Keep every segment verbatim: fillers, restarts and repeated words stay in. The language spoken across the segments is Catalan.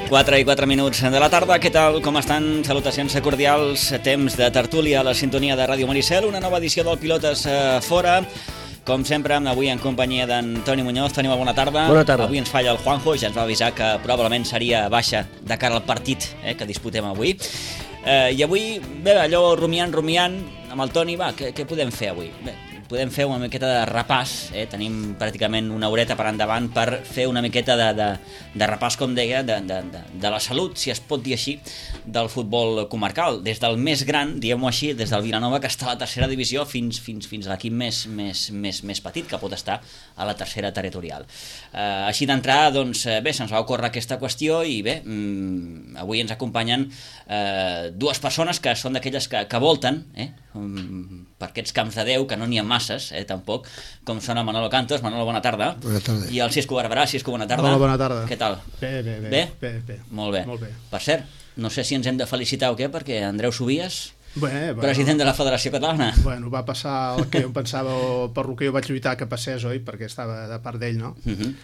quatre i quatre minuts de la tarda, què tal? Com estan? Salutacions cordials, temps de tertúlia a la sintonia de Ràdio Maricel, una nova edició del Pilotes eh, Fora. Com sempre, avui en companyia d'en Toni Muñoz. Toni, bona tarda. Bona tarda. Avui ens falla el Juanjo, ja ens va avisar que probablement seria baixa de cara al partit eh, que disputem avui. Eh, I avui, bé, allò rumiant, rumiant, amb el Toni, va, què, què podem fer avui? Bé, podem fer una miqueta de repàs, eh? Tenim pràcticament una horeta per endavant per fer una miqueta de, de, de repàs, com deia, de, de, de, de la salut, si es pot dir així, del futbol comarcal, des del més gran, diguem-ho així, des del Vilanova, que està a la tercera divisió, fins, fins, fins a l'equip més, més, més, més petit, que pot estar a la tercera territorial. Eh, així d'entrada, doncs, bé, se'ns va ocórrer aquesta qüestió i bé, mmm, avui ens acompanyen eh, dues persones que són d'aquelles que, que volten, eh, per aquests camps de Déu, que no n'hi ha masses, eh, tampoc, com són el Manolo Cantos. Manolo, bona tarda. Bona tarda. I el Cisco Barberà. Cisco, bona tarda. Hola, bona tarda. Què tal? Bé, bé, bé. Bé? Bé, bé. Molt bé. Molt bé. Per cert, no sé si ens hem de felicitar o què, perquè Andreu Subies, bé, bueno, president de la Federació Catalana. Bueno, va passar el que jo pensava, o per el que jo vaig lluitar que passés, oi? Perquè estava de part d'ell, no? Uh -huh.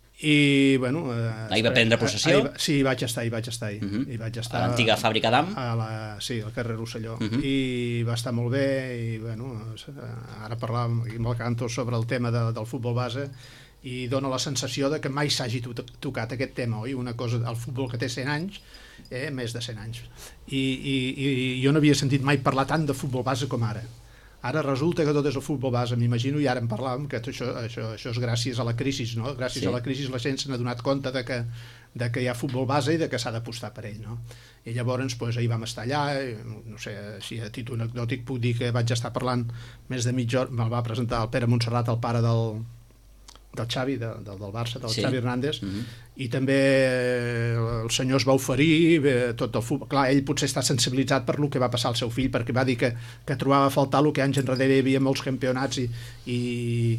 I, bueno... Eh, ahir va prendre possessió? Ahir, sí, hi vaig estar, hi vaig estar ahir. Uh -huh. Hi vaig estar a l'antiga fàbrica d'Am? A la, sí, al carrer Rosselló. Uh -huh. I va estar molt bé, i, bueno, ara parlàvem amb el Cantos sobre el tema de, del futbol base, i dona la sensació de que mai s'hagi tocat aquest tema, oi? Una cosa, el futbol que té cent anys, eh, més de cent anys. I, i, i jo no havia sentit mai parlar tant de futbol base com ara. Ara resulta que tot és el futbol base, m'imagino, i ara en parlàvem, que això, això, això és gràcies a la crisi, no? Gràcies sí. a la crisi la gent se n'ha donat compte de que, de que hi ha futbol base i de que s'ha d'apostar per ell, no? I llavors, doncs, ahir vam estar allà, no sé, si a títol anecdòtic puc dir que vaig estar parlant més de mitja hora, me'l va presentar el Pere Montserrat, el pare del, del Xavi, de, del, del Barça, del sí. Xavi Hernández, uh -huh. i també el senyor es va oferir bé, tot el futbol. Clar, ell potser està sensibilitzat per lo que va passar al seu fill, perquè va dir que, que trobava a faltar el que anys enrere hi havia molts campionats i, i,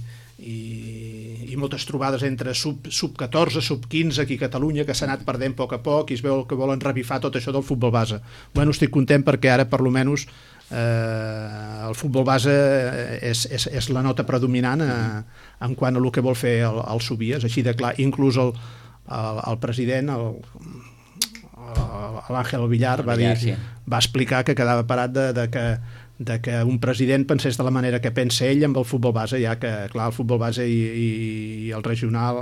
i, i moltes trobades entre sub, sub catorze, sub quinze aquí a Catalunya, que s'ha anat perdent a poc a poc, i es veu que volen revifar tot això del futbol base. Bueno, estic content perquè ara, per lo menys, Eh, el futbol base és, és, és la nota predominant eh, en quant a el que vol fer el, el Subies, així de clar. Inclús el, el, el president, l'Àngel Villar, va, dir, sí. va explicar que quedava parat de, de, que, de que un president pensés de la manera que pensa ell amb el futbol base, ja que clar, el futbol base i, i, i el regional,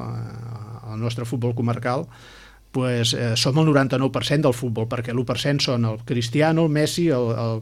el nostre futbol comarcal, pues, eh, som el noranta-nou per cent del futbol, perquè l'u per cent són el Cristiano, el Messi, el, el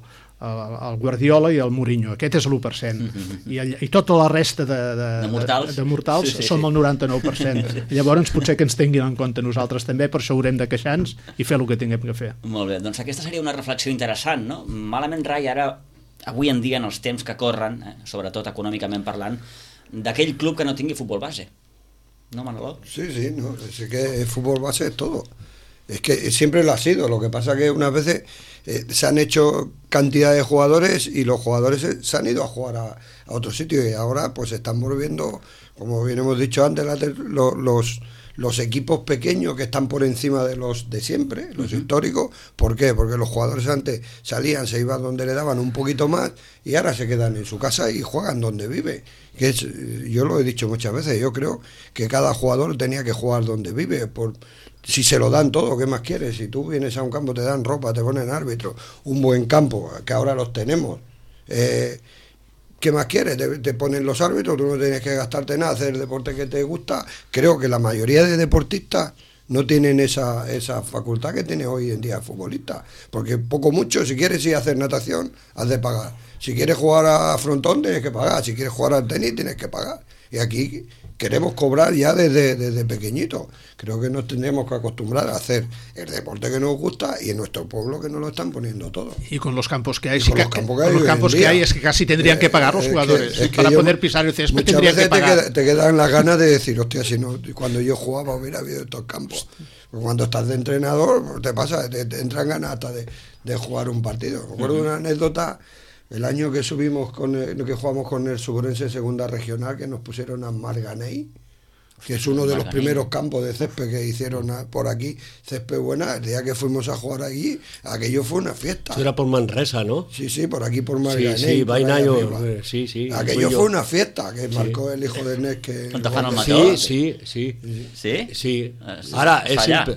el Guardiola i el Mourinho, aquest és l'u per cent, mm-hmm. I, el, i tota la resta de, de, de mortals, de, de mortals sí, sí, som sí. el noranta-nou per cent. Llavors potser que ens tinguin en compte nosaltres també, per això haurem de queixar-nos i fer el que tinguem que fer. Molt bé, doncs aquesta seria una reflexió interessant, no? Malament rai ara, avui en dia, en els temps que corren, eh, sobretot econòmicament parlant, d'aquell club que no tingui futbol base. ¿No, Manolo? Sí, sí, no, es que el fútbol base es todo. Es que siempre lo ha sido, lo que pasa que unas veces eh, se han hecho cantidad de jugadores y los jugadores se, se han ido a jugar a, a otro sitio y ahora pues se están volviendo, como bien hemos dicho antes, la, los, los, los equipos pequeños que están por encima de los de siempre, los uh-huh. históricos. ¿Por qué? Porque los jugadores antes salían, se iban donde le daban un poquito más y ahora se quedan en su casa y juegan donde vive. Que es, yo lo he dicho muchas veces, yo creo que cada jugador tenía que jugar donde vive, por si se lo dan todo, ¿qué más quieres? Si tú vienes a un campo, te dan ropa, te ponen árbitro, un buen campo, que ahora los tenemos, eh, ¿qué más quieres? Te, te ponen los árbitros, tú no tienes que gastarte nada, hacer el deporte que te gusta. Creo que la mayoría de deportistas no tienen esa, esa facultad que tiene hoy en día el futbolista, porque poco mucho, si quieres ir a hacer natación, has de pagar. Si quieres jugar a frontón, tienes que pagar. Si quieres jugar al tenis, tienes que pagar. Y aquí queremos cobrar ya desde, desde pequeñito. Creo que nos tendremos que acostumbrar a hacer el deporte que nos gusta y en nuestro pueblo que nos lo están poniendo todo. Y con los campos que hay, sí, con que, los campos que, que, hay, los campos que hay es que casi tendrían eh, que pagar los jugadores. Que, para yo, poder pisar el césped tendrían que pagar. Te, queda, te quedan las ganas de decir, hostia, si no, cuando yo jugaba hubiera habido estos campos. Cuando estás de entrenador, te pasa, te, te entran ganas hasta de, de jugar un partido. Me acuerdo de una anécdota. El año que subimos con el, que jugamos con el Subrense Segunda Regional, que nos pusieron a Marganey, que es uno de los primeros campos de césped que hicieron por aquí, césped buena. El día que fuimos a jugar allí, aquello fue una fiesta. Eso era por Manresa, ¿no? Sí, sí, por aquí por Marganey. Sí, sí, Vainayo, sí, sí. Aquello fue una fiesta que sí. marcó el hijo de Nes que... ¿Montafano sí, sí, sí, sí. ¿Sí? Sí. Ahora, es, imp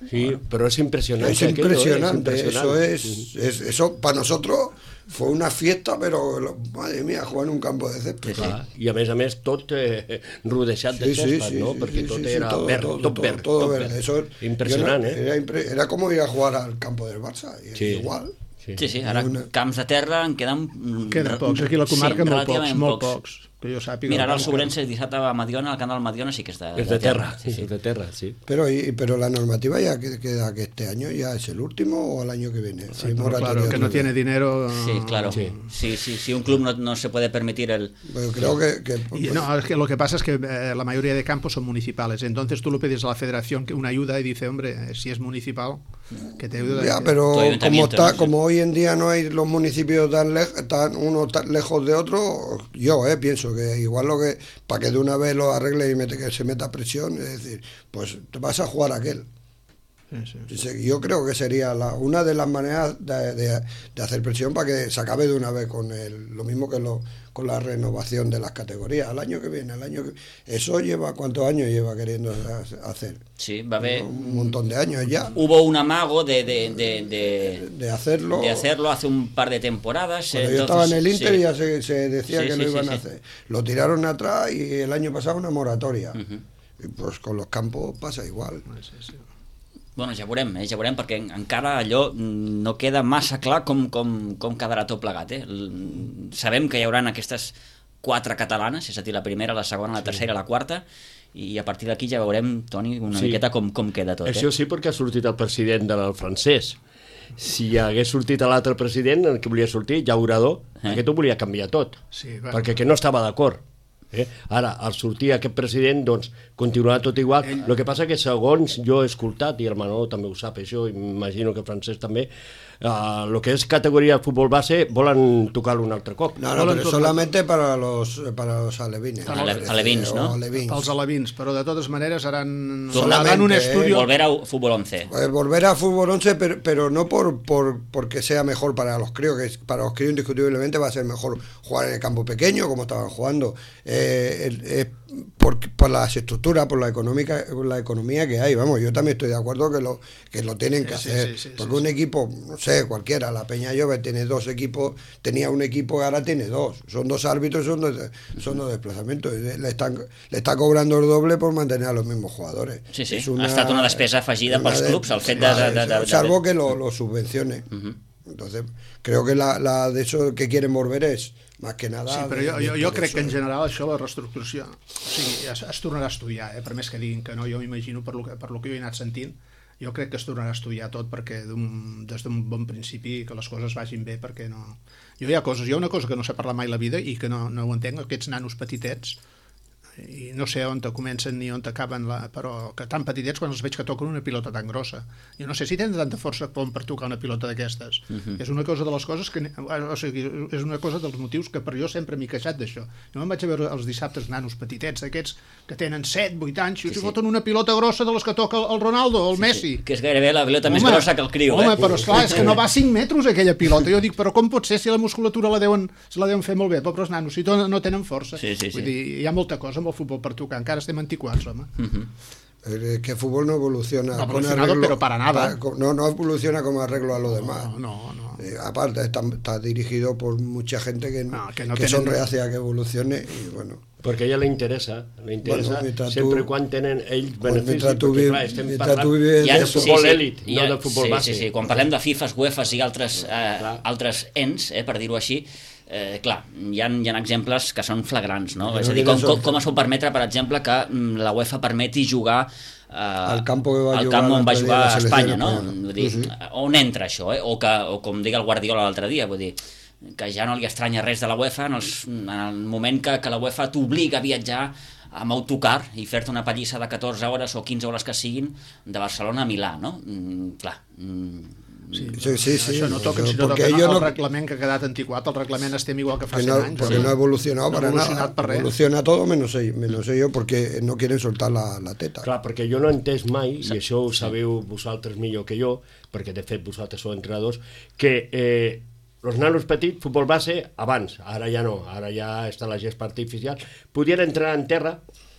Sí, bueno, pero es impresionante. Es impresionante, aquello, ¿eh? Es impresionante. Eso es, es, eso para nosotros fue una fiesta, pero madre mía, jugar en un campo de césped. Sí, sí. I a més a més tot eh, rodejat de sí, sí, césped, sí, ¿no? Sí, Perquè sí, tot sí, era todo, verd, todo, tot todo, verd. Todo tot verde. verd. Eso, impressionant, no, eh? Era, impre, era como ir a jugar al campo del Barça, sí. igual. Sí, sí, ara una... camps de terra en queden... Queden pocs, aquí a la comarca sí, molt pocs, molt pocs. pocs. Que jo sàpiga. Mira, ara el Sobrense dissabte a Mediona, al canal Mediona sí que és de, es de, de terra. terra. Sí, sí. Es de terra, sí. Pero, y, pero la normativa ya queda que este año ya es el último o el año que viene. Sí, claro, que no tiene dinero. Sí, claro. Sí, sí, sí, sí un club no, no se puede permitir el... Pero creo que... que y, no, es que lo que pasa es que eh, la mayoría de campos son municipales. Entonces tú le pides a la federación una ayuda y dice, hombre, si es municipal, que te ayude. Ya, pero como, está, ¿no? como hoy en día no hay los municipios tan, le, tan uno tan lejos de otro, yo eh, pienso que igual lo que para que de una vez lo arregle y mete, que se meta presión, es decir, pues te vas a jugar a aquel. Sí, sí. Yo creo que sería la, una de las maneras de, de, de hacer presión para que se acabe de una vez con el, lo mismo que lo, con la renovación de las categorías. Al año que viene, al año que eso lleva, ¿cuántos años lleva queriendo hacer? Sí, va a haber... Un montón de años ya. Hubo un amago de, de, de, de, de hacerlo de hacerlo hace un par de temporadas. Cuando entonces, yo estaba en el Inter sí. ya se, se decía sí, que sí, lo sí, iban sí. a hacer. Lo tiraron atrás y el año pasado una moratoria. Uh-huh. I pues con los campos passa igual. Sí, sí. Bueno, ja veurem, eh? ja veurem, perquè encara allò no queda massa clar com, com, com quedarà tot plegat. Eh? Sabem que hi haurà aquestes quatre catalanes, és a dir, la primera, la segona, la tercera i la quarta, i a partir d'aquí ja veurem, Toni, una sí. miqueta com, com queda tot. Això eh? sí, perquè ha sortit el president del francès. Si hagués sortit l'altre president, el que volia sortir, Llaurador, eh? aquest ho volia canviar tot, sí, bueno. perquè que no estava d'acord. Eh? Ara, al sortir aquest president, doncs, continuarà tot igual. El Ell... que passa que, segons jo he escoltat, i el Manolo també ho sap, això, imagino que el francès també, el uh, que és categoria de futbol base volen tocar-lo un altre cop. No, no, però solamente para los, para los alevines. Para los alevins, ¿no? Alevins. Pels alevins, però de totes maneres haran, solamente, haran un estudio... Eh, volver a fútbol once. Pues volver a fútbol once, pero, pero no por, por porque sea mejor para los críos, que para los críos indiscutiblemente va a ser mejor jugar en el campo pequeño, como estaban jugando, eh, eh, por, por las estructuras, por la económica, por la economía que hay. Vamos, yo también estoy de acuerdo que lo, que lo tienen que sí, hacer, sí, sí, porque sí, un sí. equipo, no sé, cualquiera, la Peña Llove tiene dos equipos, tenía un equipo y ahora tiene dos, son dos árbitros, son dos, son dos desplazamientos, le están le está cobrando el doble por mantener a los mismos jugadores. Sí, sí, una, ha estat una despesa afegida pels de, clubs, el fet de... de, de, de, de salvo que lo, lo subvencione. Uh-huh. Entonces, creo que la, la de eso que quieren volver es más que nada... Sí, però jo, jo, jo crec que en general això, la reestructuració, o sigui, es, es tornarà a estudiar, eh? Per més que diguin que no, jo m'imagino, per, lo que, per lo que jo he anat sentint, jo crec que es tornarà a estudiar tot perquè des d'un bon principi que les coses vagin bé, perquè no... Jo hi ha coses, hi ha una cosa que no sé parlar mai la vida i que no, no ho entenc, aquests nanos petitets, i no sé on te comencen ni on acaben, la, però que tan petitets quan els veig que toquen una pilota tan grossa. Jo no sé si tenen tanta força com per tocar una pilota d'aquestes. Uh-huh. És una cosa de les coses que... O sigui, és una cosa dels motius que per jo sempre m'he queixat d'això. Jo me'n vaig a veure els dissabtes nanos petitets, aquests que tenen set, vuit anys, i sí, sí. foten una pilota grossa de les que toca el Ronaldo o el sí, Messi. Sí, que és gairebé la pilota home, més grossa que el criu. Home, eh? però esclar, és que no va a cinc metres aquella pilota. Jo dic, però com pot ser si la musculatura la deuen, se la deuen fer molt bé? Però els nanos, si no, no tenen força. Sí, sí, sí. Vull dir, hi ha molta cosa amb el futbol per tocar. Encara estem antiquats, home. Uh-huh. Es que el fútbol no evoluciona. No ha evolucionado, arreglo, pero para nada. Para, no, no evoluciona como arreglo a lo no, demás. No, no. Eh, aparte, está, está dirigido por mucha gente que, no, que, no que tenen... son reacia a que evolucione y bueno. Perquè a ella li interessa, li interessa bueno, sempre tu, quan tenen ells beneficis, tu, perquè clar, estem parlant ja, de futbol sí, sí, èlit, ja, no de futbol sí, base. Sí, sí, quan parlem de FIFA, UEFA i altres, eh, altres ens, eh, per dir-ho així, eh, clar, hi ha, hi ha exemples que són flagrants, no? És a dir, com, com, com es pot permetre, per exemple, que la UEFA permeti jugar eh, al camp on va jugar a Espanya, no? Vull dir, sí, sí. On entra això, eh? O, que, o com diga el Guardiola l'altre dia, vull dir, que ja no li estranya res de la UEFA en, els, en el moment que, que la UEFA t'obliga a viatjar amb autocar i fer-te una pallissa de catorze hores o quinze hores que siguin de Barcelona a Milà, no? Mm, clar. Mm, Sí, sí, sí, sí, això no toca, no, si no toca no, el no, reglament que ha quedat antiquat, el reglament estem igual que fa que no, cent anys. Porque sí. no ha evolucionado no para nada, per evoluciona todo menos ellos, menos ellos porque no quieren soltar la, la teta. Clar, perquè jo no he entès mai, i això ho sabeu vosaltres millor que jo, perquè de fet vosaltres sou entrenadors, que eh, els nanos petits, futbol base, abans, ara ja no, ara ja està la gespa artificial, podien entrenar en terra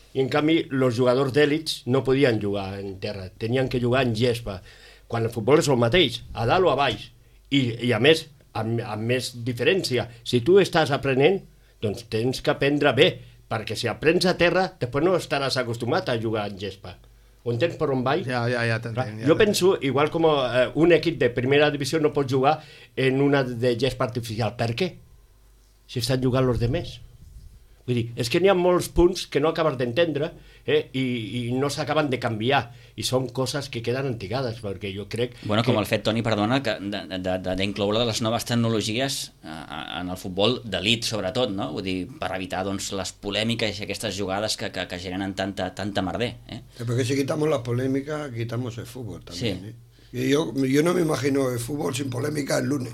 i en canvi els jugadors d'èlits no podien jugar en terra, tenien que jugar en gespa, quan el futbol és el mateix, a dalt o a baix, i, i a més, amb, amb més diferència, si tu estàs aprenent, doncs tens que aprendre bé, perquè si aprens a terra, després no estaràs acostumat a jugar en gespa. Ho entens per on vaig? Ja, ja, ja t'entenc. Ja jo penso, igual com uh, un equip de primera divisió no pot jugar en una de gespa artificial. Per què? Si estan jugant els demés. Vull dir, és que n'hi ha molts punts que no acabes d'entendre eh, i, i no s'acaben de canviar. I són coses que queden antigades, perquè jo crec... Bueno, que... com el fet, Toni, perdona, d'incloure les noves tecnologies en el futbol d'elit, sobretot, no? Vull dir, per evitar doncs, les polèmiques i aquestes jugades que, que, que generen tanta, tanta merder. Eh? Porque si quitamos la polémica, quitamos el fútbol también. Sí. ¿eh? Y yo, yo no me imagino el fútbol sin polémica el lunes.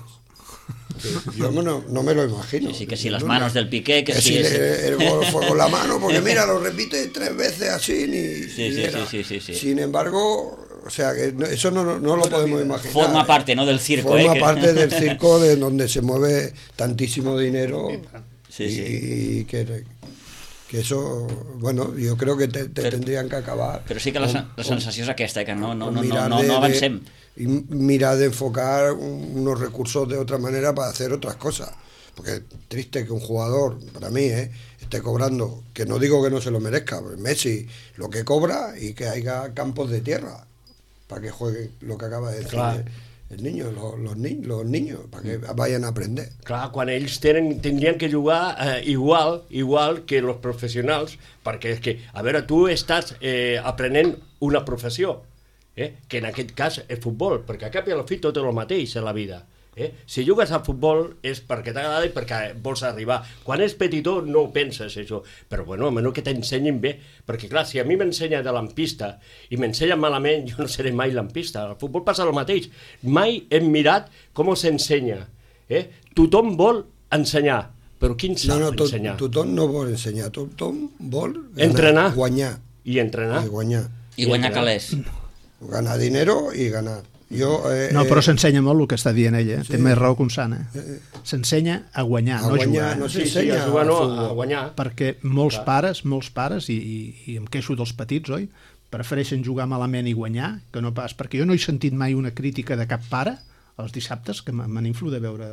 Yo no, no me lo imagino. Sí, sí, que si las manos del Piqué, que, que si... si es... el, el gol fue con la mano, porque mira, lo repite tres veces así, ni sí, sí, era. Sí, sí, sí, sí. Sin embargo, o sea, que no, eso no, no lo podemos imaginar. Forma parte, ¿no?, del circo. Forma ¿eh? parte del circo de donde se mueve tantísimo dinero sí, y, sí. y que... que eso, bueno, yo creo que te, te pero, tendrían que acabar. Però sí que la, con, la sensació és aquesta, que no, no, no, no, no, no avancem. De, y mira de enfocar unos recursos de otra manera para hacer otras cosas. Porque es triste que un jugador, para mí, ¿eh? esté cobrando, que no digo que no se lo merezca, Messi, lo que cobra y que haya campos de tierra para que juegue lo que acaba de decir. Claro. El niño, los, los, ni los niños, para que vayan a aprender. Clar, quan ells tenen, tindrien que jugar eh, igual, igual que els professionals, perquè és que, a veure, tu estàs eh, aprenent una professió, eh, que en aquest cas és futbol, perquè a cap i a la fi tot és el mateix a la vida. Eh? Si jugues a futbol és perquè t'agrada i perquè vols arribar. Quan és petitó no ho penses, això. Però bueno, almenys que t'ensenyin bé, perquè clar, si a mi m'ensenya de lampista i m'ensenya malament, jo no seré mai lampista. Al futbol passa el mateix. Mai hem mirat com s'ensenya. Eh? Tothom vol ensenyar, però quin sap no, no, to ensenyar? Tothom no vol ensenyar, tothom vol ganar, entrenar, guanyar. I entrenar. I guanyar. I guanyar calés. Ganar dinero i ganar. Jo, eh, no, però s'ensenya molt el que està dient ella, sí. Té més raó que un sant. Eh? S'ensenya a guanyar, a no guanyar, a jugar. No sí, sí, a jugar, no, a guanyar. Perquè molts Clar. pares, molts pares, i, i, i em queixo dels petits, oi? Prefereixen jugar malament i guanyar, que no pas... Perquè jo no he sentit mai una crítica de cap pare, els dissabtes, que me n'influ de veure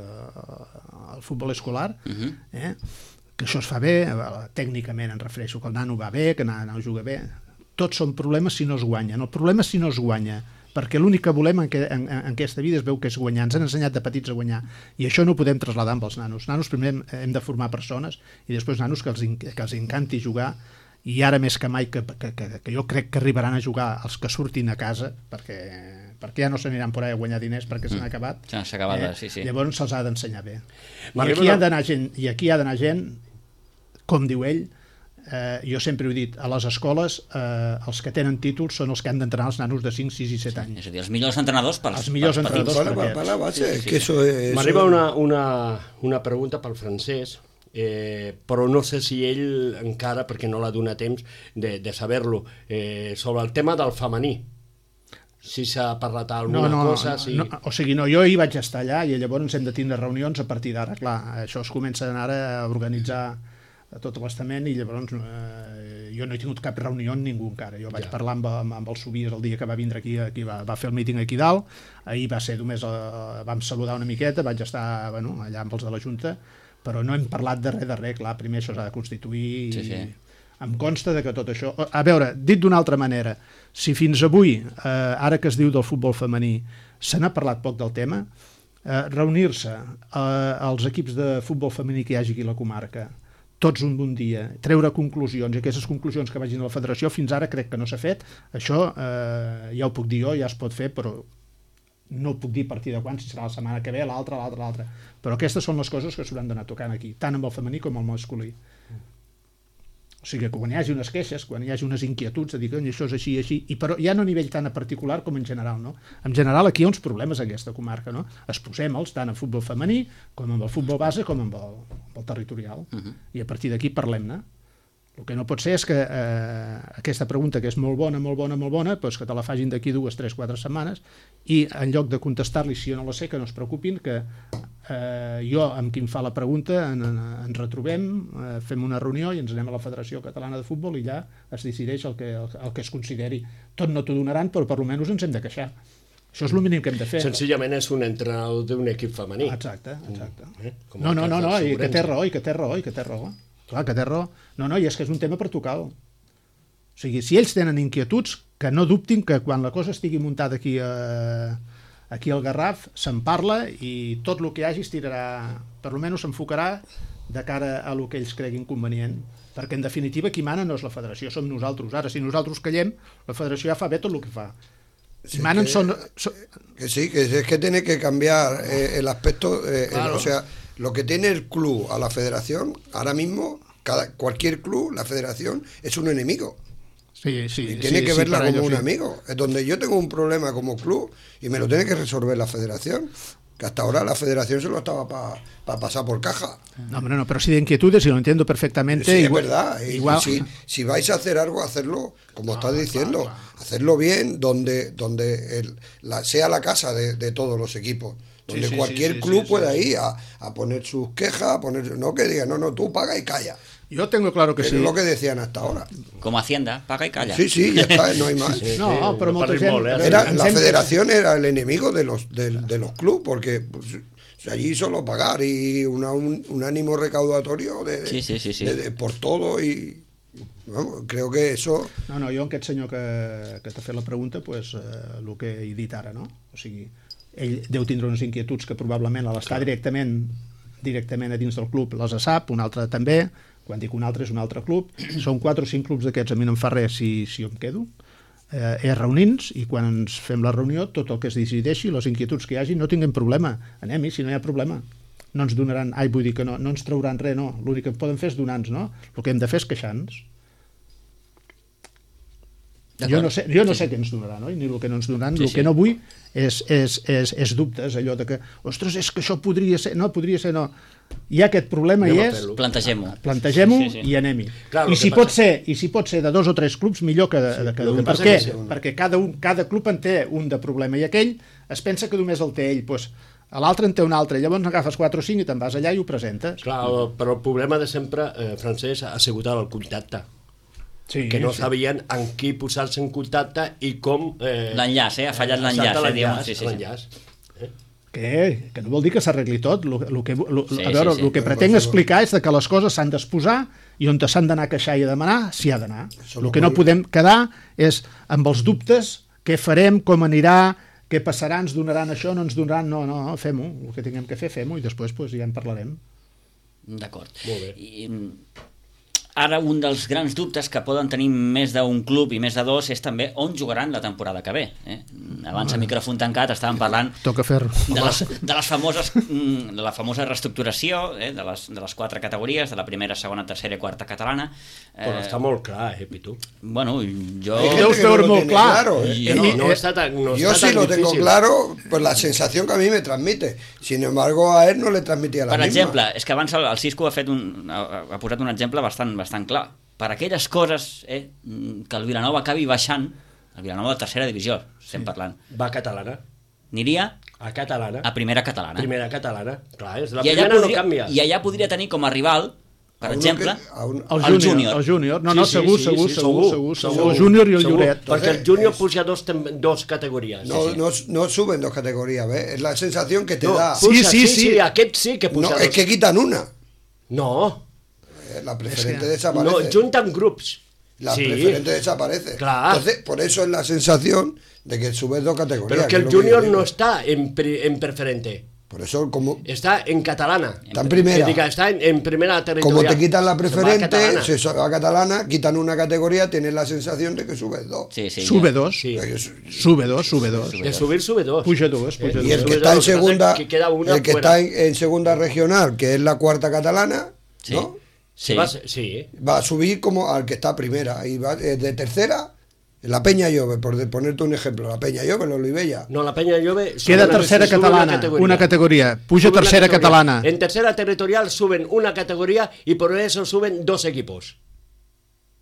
el futbol escolar, uh -huh. eh? Que això es fa bé, tècnicament em refereixo, que el nano va bé, que el nano juga bé. Tots són problemes si no es guanyen. El problema és si no es guanya, perquè l'únic que volem en, que, en, en aquesta vida es veu que és guanyar. Ens han ensenyat de petits a guanyar i això no ho podem traslladar amb els nanos. Nanos primer hem, hem de formar persones i després nanos que els, que els encanti jugar, i ara més que mai que, que, que, que jo crec que arribaran a jugar els que surtin a casa, perquè, perquè ja no s'aniran per ahí a guanyar diners perquè s'han acabat, s'ha acabat eh? sí, sí. Llavors se'ls ha d'ensenyar bé. I aquí, ha d'anar gent, I aquí ha d'anar gent, com diu ell, Eh, jo sempre he dit, a les escoles eh, els que tenen títols són els que han d'entrenar els nanos de cinc, sis i set anys. Sí, és a dir, els millors entrenadors pels, els millors pels entrenadors per, per, per la base, sí, sí, sí. Que eso es, m'arriba una, una, una pregunta pel francès, eh, però no sé si ell encara, perquè no l'ha donat temps de, de saber-lo, eh, sobre el tema del femení, si s'ha parlat alguna no, no, cosa si... no, o sigui, no, jo hi vaig estar allà i llavors hem de tindre reunions a partir d'ara. Clar, això es comença ara a organitzar a tot l'estament i llavors eh, jo no he tingut cap reunió amb ningú encara. Jo vaig ja. parlar amb, amb, amb el Sobies el dia que va vindre aquí, aquí va, va fer el míting aquí dalt. Ahir va ser només, eh, vam saludar una miqueta, vaig estar bueno, allà amb els de la Junta, però no hem parlat de res de res. Clar, primer això s'ha de constituir sí, sí. i em consta de que tot això... A veure, dit d'una altra manera, si fins avui, eh, ara que es diu del futbol femení, se n'ha parlat poc del tema, eh, reunir-se eh, als equips de futbol femení que hi hagi aquí a la comarca, tots un bon dia, treure conclusions, i aquestes conclusions que vagin a la federació, fins ara crec que no s'ha fet. Això eh, ja ho puc dir jo, ja es pot fer, però no puc dir a partir de quan, si serà la setmana que ve, l'altra, l'altra, l'altra. Però aquestes són les coses que s'hauran d'anar tocant aquí, tant amb el femení com amb el masculí. O sigui que quan hi hagi unes queixes, quan hi hagi unes inquietuds de dir que això és així i així, i però ja no a nivell tan a particular com en general, no? En general aquí hi ha uns problemes en aquesta comarca, no? Exposem-los tant en futbol femení com en el futbol base com en el, el territorial. Uh-huh. I a partir d'aquí parlem-ne. El que no pot ser és que eh, aquesta pregunta, que és molt bona, molt bona, molt bona, doncs que te la facin d'aquí dues, tres, quatre setmanes i en lloc de contestar-li si jo no la sé, que no es preocupin, que eh, jo, amb qui em fa la pregunta, en, en, ens retrobem, eh, fem una reunió i ens anem a la Federació Catalana de Futbol i ja es decideix el que, el, el que es consideri. Tot no t'ho donaran, però per almenys ens hem de queixar. Això és el mínim que hem de fer. Senzillament és un entrenador d'un equip femení. Exacte, exacte. Eh? No, no, no, no, i que té raó, i que té raó, i que té raó. Clar, que té raó. No, no, i és que és un tema per tocar-lo. O sigui, si ells tenen inquietuds, que no dubtin que quan la cosa estigui muntada aquí a, aquí al Garraf, se'n parla i tot el que hi hagi es tirarà, per almenys s'enfocarà de cara a el que ells creguin convenient. Perquè, en definitiva, qui mana no és la federació, som nosaltres. Ara, si nosaltres callem, la federació ja fa bé tot el que fa. Sí, Manen que, son, son... que sí, que es que tiene que cambiar eh, el aspecto, eh, claro. el, o sea, lo que tiene el club a la federación, ahora mismo, cada, cualquier club, la federación, es un enemigo. Sí, sí, y tiene sí, que sí, verla como ello, un sí. amigo. Es donde yo tengo un problema como club y me lo tiene que resolver la federación. Que hasta ahora la federación se lo estaba para pa pasar por caja. No, hombre, no, pero sí de inquietudes y lo entiendo perfectamente. Sí, igual, es verdad. Y, igual... Si, si vais a hacer algo, hacerlo, como no, estás diciendo, claro, claro. hacerlo bien, donde, donde el, la, sea la casa de, de todos los equipos. Donde sí, sí, cualquier sí, sí, club sí, pueda sí, sí. ir a, a poner sus quejas, a poner, no que diga, no, no, tú paga y calla. Yo tengo claro que es sí. lo que decían hasta ahora. Com Hacienda, paga y calla. Sí, sí, ya está, no hay más. Sí, No, sí, però molta gent... molt, eh? Era, ens la hem- federación era el enemigo de los, de, de los clubes, porque pues, allí solo pagar y una, un, un ánimo recaudatorio de, Sí, sí, sí, sí. de- de- por todo y vamos, creo que eso... No, no, jo, aquest senyor que, que t'ha fet la pregunta, pues, eh, el que he dit ara, no? O sigui, ell deu tindre unes inquietuds que probablement a l'estar directament directament a dins del club les sap, un altre també, quan dic un altre és un altre club, són quatre o cinc clubs d'aquests, a mi no em fa res si, si jo em quedo, eh, és reunir-nos i quan ens fem la reunió tot el que es decideixi, les inquietuds que hi hagi no tinguem problema, anem-hi si no hi ha problema no ens donaran, ai vull dir que no, no ens trauran res, no, l'únic que poden fer és donar-nos, no? El que hem de fer és queixar-nos. Jo no sé, jo no sé què ens donaran, no? Ni el que no ens donaran, Sí, el sí. que no vull és, és, és, és dubtes, allò de que, ostres, és que això podria ser, no, podria ser, no. Hi ha aquest problema Anem i a és, fer-lo. Plantegem-ho. plantegem-ho Sí, sí. i anem-hi. Clar, I el si que pot passa- ser, i si pot ser de dos o tres clubs, millor que de, de cada el que un. Per passa què? que sí. Perquè cada, un, cada club en té un de problema i aquell es pensa que només el té ell, doncs, a l'altre en té un altre, llavors agafes quatre o cinc i te'n vas allà i ho presentes. Clar, però el problema de sempre, eh, Francesc, ha sigut el contacte. Sí, Que no sí. sabien amb qui posar-se en contacte i com... Eh, L'enllaç, eh? Ha fallat l'enllaç, salta eh, diguem-ne. l'enllaç, Sí, sí, sí. l'enllaç. Que, que no vol dir que s'arregli tot. Lo, lo que, lo, Sí, a veure, sí, sí. el que pretenc explicar és de que les coses s'han d'exposar i on s'han d'anar a queixar i a demanar, s'hi ha d'anar. El que no podem quedar és amb els dubtes, què farem, com anirà, què passarà, ens donaran això, no ens donaran, no, no, fem-ho, el que tinguem que fer, fem-ho i després pues, ja en parlarem. D'acord. Molt bé. I, mm, ara un dels grans dubtes que poden tenir més d'un club i més de dos és també on jugaran la temporada que ve. Eh? Abans a micròfon tancat estàvem parlant Toca fer... de les, de les famoses mm, de la famosa reestructuració eh? de, les, de les quatre categories, de la primera, segona, tercera i quarta catalana. Però està molt clar, eh, Pitu? Bueno, jo... Hay Deus gente que no veure lo molt tiene clar. claro, ¿eh? I- No, I- no eh, està tan, no Yo està sí tan lo tengo difícil. claro, pues la sensación que a mí me transmite. Sin embargo, a él no le transmitía la Per misma. exemple, és que abans el, el Cisco ha, fet un, ha, ha posat un exemple bastant, bastant clar. Per aquelles coses eh, que el Vilanova acabi baixant, el Vilanova de tercera divisió, estem parlant, Va a catalana. aniria A catalana. a primera catalana. Primera catalana. Clar, és, la I allà, primera no podria, canvia. I allà podria tenir com a rival, per A uno exemple, que- a un- El El júnior, júnior. el júnior. No, no, Sí, sí, segur, sí, segur, sí, segur, segur, segur. El segur, júnior i el segur, lloret. Perquè el Entonces, júnior es- puja dos, tem- dos categories. No, sí, sí. no, no suben dos categorías, ¿ves? Es la sensación que te No, da. Sí, puja, sí, sí, sí. sí, aquest sí que puja No, dos. es que quitan una. No, Eh, La preferente que- desaparece. no, junten grups. La sí. preferente desaparece. Claro. Entonces, por eso es la sensación de que subes dos categorías. Pero es que el es lo júnior yo digo. no está en, pre- en preferente. Por eso, como, Está en catalana. está en primera. Es decir, está en, en primera territorial. Como te quitan la Se va a preferente, catalana. se va a catalana, quitan una categoría, tienes la sensación de que subes dos. sí, sí, Sube ja. dos, Sí. sube dos, sube dos. De subir, sube dos. Puja dos, puja Eh, Y el dos. que Sube está en dos, lo que pasa segunda, es que queda una el que fuera. está en, en segunda regional, que es la cuarta catalana, Sí. ¿no? Sí. Va a ser- sí. Va a subir como al que está primera. Y va eh, de tercera, la Peña Llove, por de- ponerte un ejemplo, la Peña Llove, la Olivella. No, la Peña Llove... Queda sube- tercera sube catalana, una categoría. Puja Sube una tercera categoría. catalana. En tercera territorial suben una categoría y por eso suben dos equipos.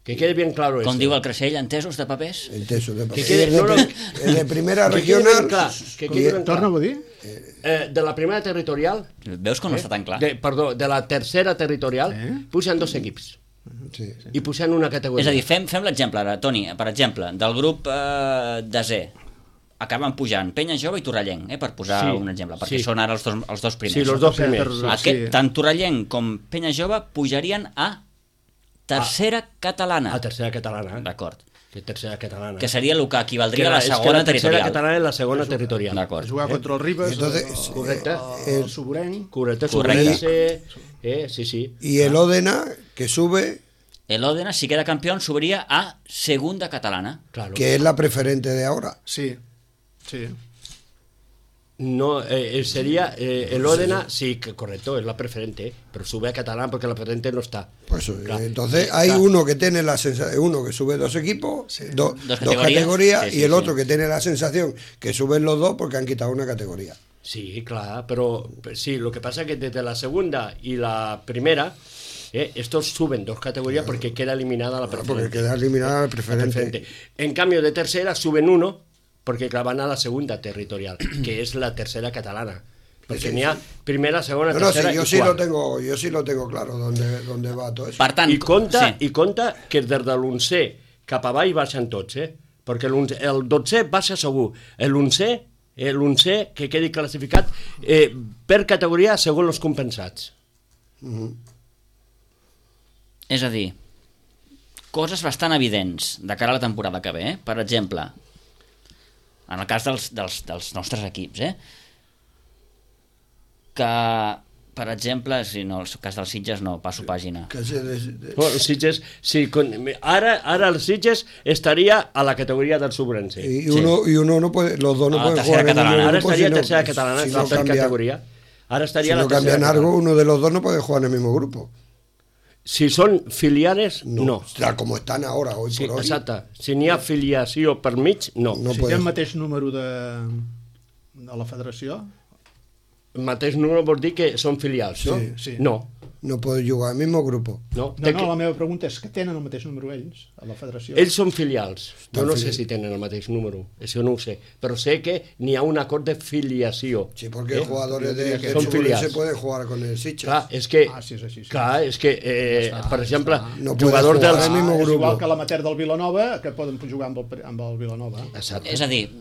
Que quede bien claro Com esto. diu el Creixell, entesos de papers? Entesos de Que papel. quede, Es de, no, no, pri- es de primera que quede regional. ben clar, que quede ben clar. Torna-ho a dir? Eh, de la primera territorial, Veus com no està tan clar? de, perdó, de la tercera territorial, Eh? pugen dos equips Sí. i pugen una categoria. És a dir, fem, fem l'exemple ara, Toni, per exemple, del grup eh, desè, acaben pujant Penya Jove i Torrellenc, eh, per posar Sí, un exemple, perquè sí. són ara els dos, els dos primers. Sí, els dos Per- primers. per- Aquest, sí. tant Torrellenc com Penya Jove pujarien a tercera catalana. A tercera catalana. eh? D'acord. Que tercera catalana. Que seria el que equivaldria a la és que segona la tercera territorial. catalana és la segona territorial. D'acord. Jugar contra el Ribes, Entonces, el, correcte. el, el Soborenc. Correcte, Correcte. Sobrense, eh, sí, sí. Y el Ódena, que sube, El Òdena, si queda campeón, subiria a segunda catalana. Claro. que es la preferente de ahora. Sí, sí. No, eh, sería eh, el Ódena, sí, que correcto, es la preferente, eh, pero sube a catalán porque la preferente no está. Pues eh, Claro. entonces hay Claro. uno que tiene la sensación, uno que sube dos equipos, do- Dos dos categorías. categorías, Sí, sí, y el sí. otro que tiene la sensación que suben los dos porque han quitado una categoría. Sí, claro, pero pues, sí, lo que pasa es que desde la segunda y la primera, eh, estos suben dos categorías porque queda eliminada la Porque preferente. queda eliminada la La preferente. preferente. En cambio, de tercera suben uno porque van a la segunda territorial, que es la tercera catalana. Porque Sí, n'hi ha sí. primera, segona, No, no, sí, tercera yo y sí lo quart. tengo, yo sí lo tengo claro dónde, dónde va todo eso. Per tant, I compta, sí. i compta que des de l'onzè cap avall baixen tots, eh? Perquè l'onzè- el dotzè baixa segur. L'onzè, eh, l'onzè que quedi classificat eh, per categoria segons els compensats. És a dir, coses bastant evidents de cara a la temporada que ve, eh? Per exemple, en el cas dels, dels, dels nostres equips, eh? que, per exemple, si no, el cas dels Sitges no, passo pàgina. Que se des- de- Bueno, el Sitges, sí, con, ara, ara el Sitges estaria a la categoria del Sobrense. y uno y uno no puede, los dos no A la pueden tercera jugar en el catalana. mismo Ara grupo estaria si no- tercera catalana, si la no per cambia- categoria. Ara Si estaria no la tercera cambian algo, catalana. uno de los dos no puede jugar en el mismo grupo. Si són filiales, no. no. Tal como están ahora, hoy Sí, por hoy. exacte. Si n'hi ha filiació per mig, no. No Si puede. té el mateix número de, de la federació, El mateix número vol dir que són filials, no? Sí, sí. No, No puede jugar en el mismo grupo. no. no, Té no, que- la meva pregunta és que tenen el mateix número ells, a la federació. Ells són filials. Jo Estan no sé filials. si tenen el mateix número, això no ho sé. Però sé que n'hi ha un acord de filiació. Sí, porque jugadores de, diría de que son Sobrense filiales. pueden jugar con el Sitges. Clar, és que... Ah, sí, és així, sí. Clar, és que, eh, Ja està, per ja exemple, està. No puede jugadors jugar dels... en el mismo és grupo. igual que l'amateur del Vilanova, que poden jugar amb el, amb el Vilanova. Exacte. És a dir,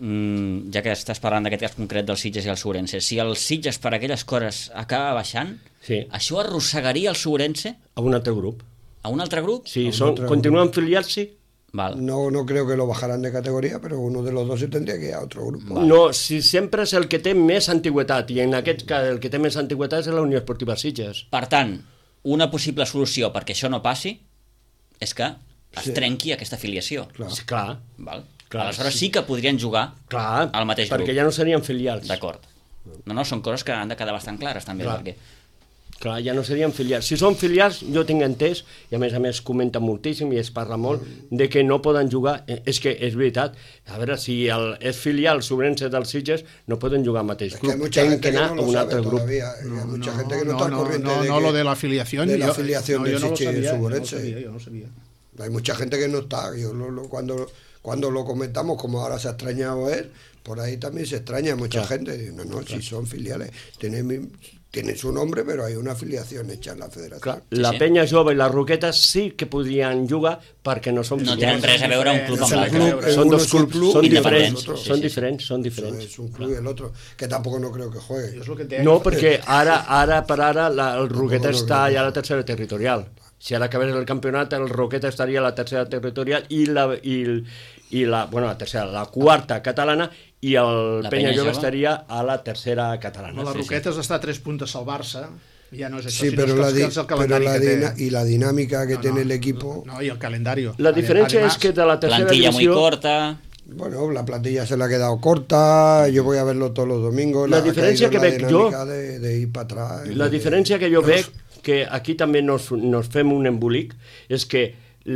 mm, ja que estàs parlant d'aquest cas concret dels Sitges i el Sobrense, si el Sitges per aquelles coses acaba baixant, Sí. això arrossegaria el Sobrense A un altre grup. a un altre grup? Si un són, altre continuen filials, sí. Val. No, no creo que lo bajaran de categoría, pero uno de los dos se tendría que ir a otro grupo. No, si sempre és el que té més antigüetat, i en aquest cas el que té més antigüetat és la Unió Esportiva Sitges. Per tant, una possible solució perquè això no passi és que es Sí. trenqui aquesta afiliació. Clar. Sí, clar, Val? Clar, Aleshores sí. sí que podrien jugar clar, al mateix perquè grup. ja no serien filials. D'acord. No, no, són coses que han de quedar bastant clares també, Clar. perquè Clar, ja no serien filials. Si són filials, jo tinc entès, i a més a més comenta moltíssim i es parla molt, de que no poden jugar, eh, és que és veritat, a veure, si el, és filial Sobrense dels Sitges, no poden jugar al mateix Es que hay grup, mucha tenen gente que que anar no a lo un sabe altre grup. todavía. Hay mucha gente que no, no, está al no, corriente no, de, no que- lo de la afiliación. de la yo- afiliación no, de yo no lo Sitges y sabía, yo no lo Sobrense. sabía, yo no sabía. Hay mucha gente que no está. Yo lo- lo- cuando, cuando lo comentamos, como ahora se ha extrañado él, por ahí también se extraña mucha gente. Digo, no, no, si son filiales. Tienen, mi- tienen su nombre, pero hay una afiliación hecha en la federación. Clar, Sí, la sí. penya jove i les roquetes sí que podrien jugar perquè no són no filials. tenen res a veure un club No amb sé, l'altre. club, eh, Són uno dos es un clubs, club són independents. diferents, Sí, són sí, sí. diferents, són Eso diferents. es un club y el otro, que tampoco no creo que juegue. Jo és el que entenc. No, perquè ara, ara per ara la, el Roqueta no està crec. ja a la tercera territorial. Si ara acabés el campionat, el Roqueta estaria a la tercera territorial i la, i, el- i la, bueno, la tercera, la quarta catalana, i el La Penya Penya Jove Jove estaria a la tercera catalana. No, les sí, sí. Roquetes està a tres punts de salvar-se, ja no és això, Sí, sinó pero que la, els- di- els el pero calendari la que té. dina- y la dinámica que No, tiene no, el equipo. No, i el calendario. La diferència Además, és que de la tercera Plantilla muy divisió... corta. Bueno, la plantilla se le ha quedado corta. Yo voy a verlo todos los domingos. La ha diferencia caído que la veig jo- dinámica de, de ir para atrás. La de- diferència que jo Pero veig, que aquí també nos, nos fem un embolic, és que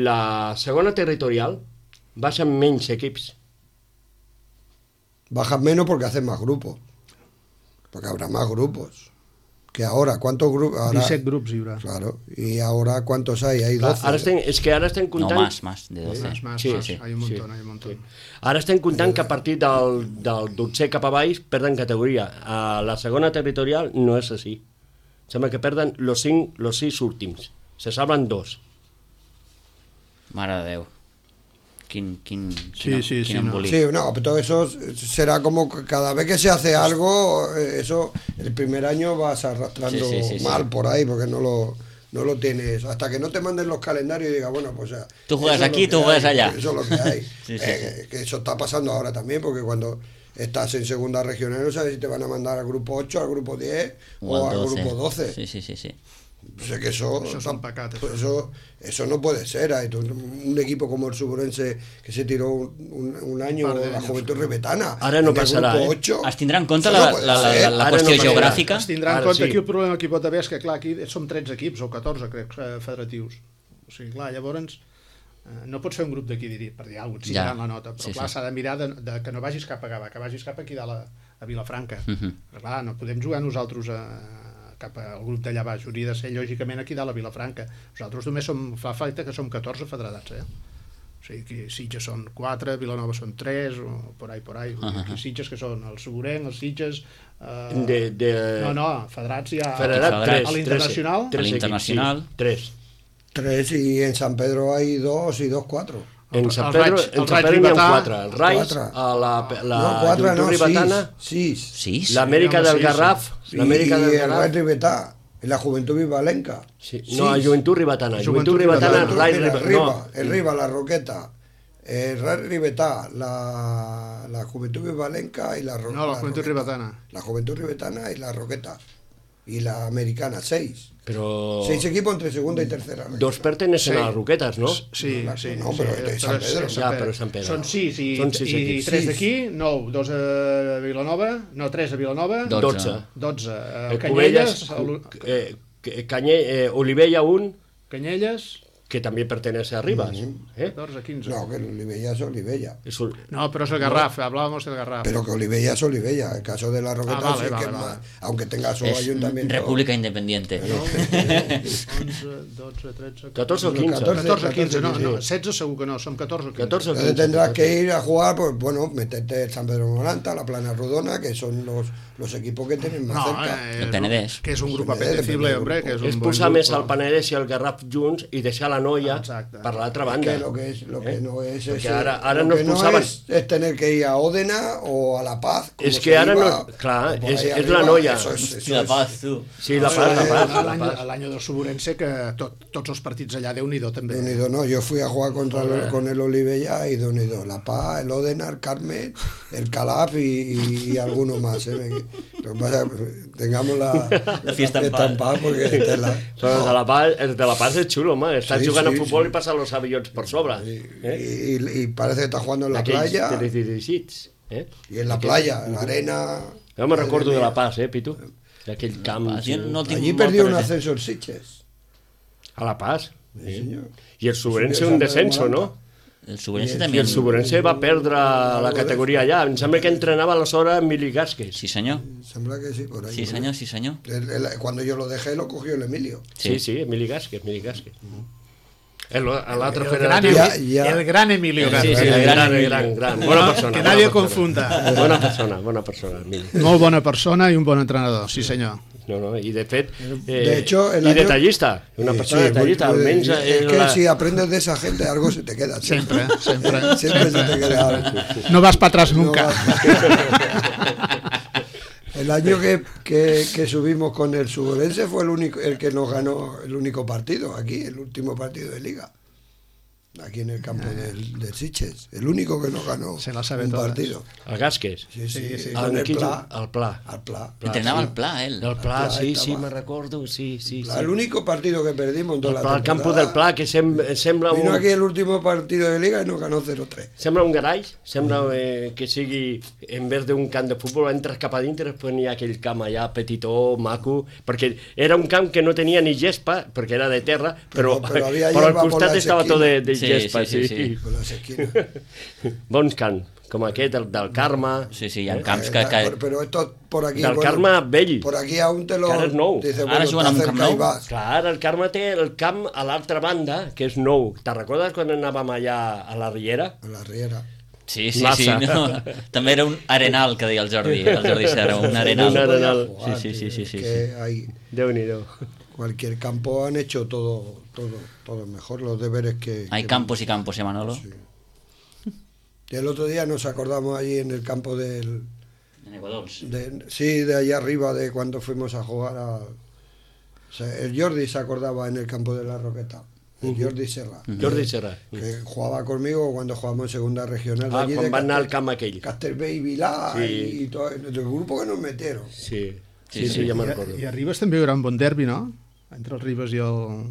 la segona territorial baixen menys equips. Bajan menos porque hacen más grupos. Porque habrá más grupos. Que ahora, ¿cuántos grupos? Ahora, disset grups hi haurà. Claro, y ahora, ¿cuántos hay? Hay doce. Ara estem, és que ara estem No, comptant... más, más, de doce. Más, más, Sí, más. sí, Hay un montón, sí. hay un montón. Ara estem comptant que a partir del, del dotzè cap a baix perden categoria. A la segona territorial no és així. Sembla que perden los, cinc, los sis últims. Se salven dos. Mare de Déu. Quin, quin, Sí, quin, sí, quin sí, no. embolic. Sí, no, pero todo eso será como que cada vez que se hace algo, eh, eso el primer año vas arrastrando Sí, sí, sí, mal sí. por ahí porque no lo, no lo tienes. Hasta que no te manden los calendarios y digas, bueno, pues ya. Tú juegas eso es aquí, lo que tú juegas hay, allá. Eso es lo que hay. Sí, sí, Eh, sí. Que eso está pasando ahora también porque cuando estás en segunda regional no sabes si te van a mandar al grupo ocho, al grupo diez o, al grupo doce. Sí, sí, sí, sí. O sea que eso, Eso es un pecado, eso. eso, eso no puede ser. Hay un equipo como el Suburense que se tiró un, un, un año, Un par de la años. Juventud Ribetana. Ara no en el passarà, grupo eh? ocho, Es tindrà en compte eso la, no puede la, la, ser. la Ara no qüestió passarà. geogràfica? Es tindrà en Ara compte, sí. aquí el problema que hi pot haver és que, clar, aquí som tretze equips o catorze, crec, eh, federatius. O sigui, clar, llavors eh, no pots fer un grup d'aquí, diria, per dir alguna cosa, si Ja. ja. la nota, però Sí, clar, sí. s'ha de mirar de, de, que no vagis cap a Gavà, que vagis cap aquí dalt a, a Vilafranca. Mhm. Però clar, no podem jugar nosaltres a, cap al grup d'allà baix, hauria de ser lògicament aquí dalt a Vilafranca. Nosaltres només som, fa falta que som catorze federats, eh? O sigui, que Sitges són quatre, Vilanova són tres, o por ahí, por ahí. Uh -huh. Aquí Sitges, que són el Suburenc, els Sitges... Eh... De, de... No, no, federats hi ha... Federat, tres. A l'Internacional? Tres, A l'Internacional. equips, sí. Tres. Tres y en San Pedro hay dos y dos cuatro. En El Sant Raig- Pedro, el en Sant Raig Pedro n'hi ha Ribetà, quatre. El Raig, quatre. a la, la no, cuatro, Joventut no, Ribetana, sis. Sis? l'Amèrica Sí, del home, sí, Garraf, Sí, l'Amèrica y del el Garraf. Ray Ribetá, en la Juventud Vivalenca. Sí. No, a Joventut Ribetana. Joventut Joventut Ribetana, Ribetana. Rai Mira, Ribetana. Riba, No, el Riba, la Roqueta, el Ray Ribetá, la, la Juventud Vivalenca y la Roqueta. No, la Juventud Ribetana. La Juventud Ribetana y la Roqueta. Y la Americana, seis. però Seis equipos entre segunda y tercera. dos pertenecen Sí. a les Roquetes, no? Sí, No, sí. no, sí, però de Sant Pedro. Ja, però Sant Pedro. Són sis i, Són sis i equips. tres Sis. d'aquí, nou, dos a Vilanova, no, tres a Vilanova, Dotze. Dotze. dotze. Eh, El Canyelles, Cubelles, el, eh, eh, Canye, eh, Olivella un, Canyelles, que també pertenece a Ribas. Eh? catorze, quinze. No, que el Olivella es Olivella. És un- No, pero es el Garraf, hablábamos del Garraf. Pero que Olivella es Olivella. El caso de la Roqueta, Ah, vale, sí que vale, es vale. más, aunque tenga su És ayuntamiento. República Independiente. onze, dotze, tretze, catorze o quinze. catorze. catorze, quinze, no, quinze. no, setze segur que no, som catorze o quinze. catorze o Entonces quinze. tendrás que ir a jugar, pues bueno, meterte el San Pedro Moranta, la Plana Rodona, que son los, los equipos que tienen más No, cerca. eh, El Penedès. que és un grup Penedès, apetecible, Penedès, hombre, que és un És bon posar grup. més el Penedès i el Garraf junts i deixar la Noia Exacte. per l'altra Es banda. que lo que, es, lo que Eh? no es, Porque es, ahora- ahora lo nos que no pulsaban- es, es tener que ir a Òdena o a La Paz. como Es se que ahora iba, no- claro, o por es- ahí es arriba, la noia. Eso es, eso La es- paz, tu. Sí, la paz, la paz, A la l'any paz. a l'any del Suburense, que tot, tots els partits allà, Déu-n'hi-do, també. Unido, no, yo fui a jugar contra el, con el Olivella y de Unido, La Paz, el Òdena, el Carmen, el Calaf y, y, y alguno más. ¿eh? Lo que pasa es que tengamos la, la fiesta en paz. porque esta es la- Però el de la Paz, el de la Paz és xulo, home. Estan Sí, jugant sí, a futbol sí. i passen els avions per sobre. Eh? y, y- y parece que está jugando en la Aquells playa teledirigits. Eh? y en la playa, en la arena. Jo me recordo de Madre la mía. Paz, eh, Pitu? D'aquell camp. Paz, jo no el tinc Allí molt perdió un present. ascenso el Sitges. A la Paz. Sí, señor. I el Suburense Sí, un San descenso, Pedro no? El Suburense I també. I el Suburense va perdre la categoria allà. Em sembla que entrenava aleshores Emili Gasques. Sí, senyor. Sembla que sí, por ahí. Sí, senyor, sí, senyor. El- el- Cuando yo lo dejé, lo cogió el Emilio. Sí, sí, Emili Gasques, Emili Gasques. El- L'altre El federatiu... gran, Ya, ya. el gran Emilio Sí, Garraf. sí, el gran, el gran, gran. Bona persona. Que bona nadie persona. confunda. Bona persona, bona persona, Emili. Molt bona persona i un bon entrenador, sí senyor. No, no, i de fet... Eh, De hecho, el I año- detallista, una Sí, persona sí, detallista, muy- muy- almenys... es eh, que la- si aprendes de esa gente, algo se te queda. Sempre, sempre. Siempre se te queda algo. No vas para atrás nunca. El año que, que, que subimos con el Suburense fue el único el que nos ganó el único partido aquí, el último partido de liga. Aquí en el campo del, del Sitges, el único que nos ganó Se la sabe un todas. partido. El Gasques. Sí, sí, Sí, sí. con el quin- Pla. El Pla. Al Pla. Entrenava sí. el Pla, ell. El Pla, Pla sí, estava. sí, me recordo, sí, sí. Pla, sí. el único partido que perdimos en toda El la Pla, el campo temporada. del Pla, que sem, sembla Vino un... aquí el último partido de liga y nos ganó cero tres. Sembla un garaix, sembla eh, que sigui, en vez d'un camp de futbol, entres cap a dintre i després n'hi ha aquell camp allà petitó, maco, perquè era un camp que no tenia ni gespa, perquè era de terra, però, Però- però havia però al hierba por costat las estava tot de, de Sí, Sí, gespa, sí, sí. sí, sí. Con las esquinas. Bons camps, com aquest, el del Carme. Sí, sí, hi ha camps que... que... Pero, pero esto por aquí... Del Carme vell. Por aquí aún te lo... Que ara és nou. Dice, Ara bueno, juguen está amb cerca Camp y Nou. vas. Clar, el Carme té el camp a l'altra banda, que és nou. Te'n recordes quan anàvem allà a la Riera? A la riera. Sí, sí, Massa. sí. No. També era un arenal, que deia el Jordi, el Jordi Serra, un arenal. Un arenal. Jugar, Sí, sí, sí, sí, tío, sí, es sí. que hay Déu-n'hi-do. cualquier campo han hecho todo, todo, todo mejor, los deberes que... Hay que- campos y campos, ¿eh, Manolo? Sí. Y el otro día nos acordamos allí en el campo del... En Eguadols. De, sí, de allá arriba, de cuando fuimos a jugar a... O sea, el Jordi se acordaba en el campo de la Roqueta, el Jordi Serra. Jordi Serra. Que jugaba conmigo cuando jugamos en segunda regional. Ah, allí quan de van anar al Castel- camp aquell. Castellbé y Vilá Sí. y todo el grupo que nos metieron. Sí, Sí, sí, sí, sí. ja me'n I, recordo. I a Ribes també hi haurà un bon derbi, no? Entre el Ribes i el...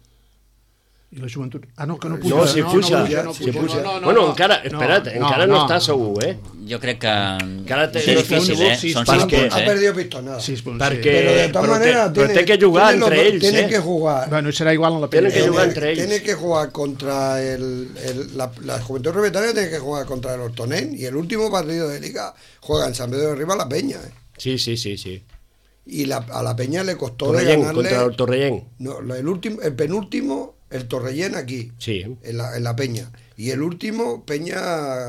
i la joventut... Ah, no, que no puja. No, si puja, no, no, si puja. puja. No, no, no, Bueno, no. encara, espera't, encara no està segur, eh? Jo crec que... Encara té- és no difícil, està eh? segur, Són sí, sis perquè- punts, Ha eh? perdido pistonada. Sis punts, Perquè- sí. Pero de todas pero te- maneras pero tiene, tiene que jugar tiene los entre dos- ells, tiene eh? que jugar. Bueno, serà igual en la Tienen que primera. jugar entre ells. Tiene que jugar contra el, el- la, la Juventud Ribetana, tiene que jugar contra el Hortonén, y el último partido de Liga juega en San Pedro de Arriba la Peña, eh. Sí, sí, sí, sí. Y la, a la Peña le costó de Torrellén, ganarle... contra el Torrellén. No, la- el, último, el penúltimo, el Torrellén aquí, Sí. en la, en la Peña. Y el último, Peña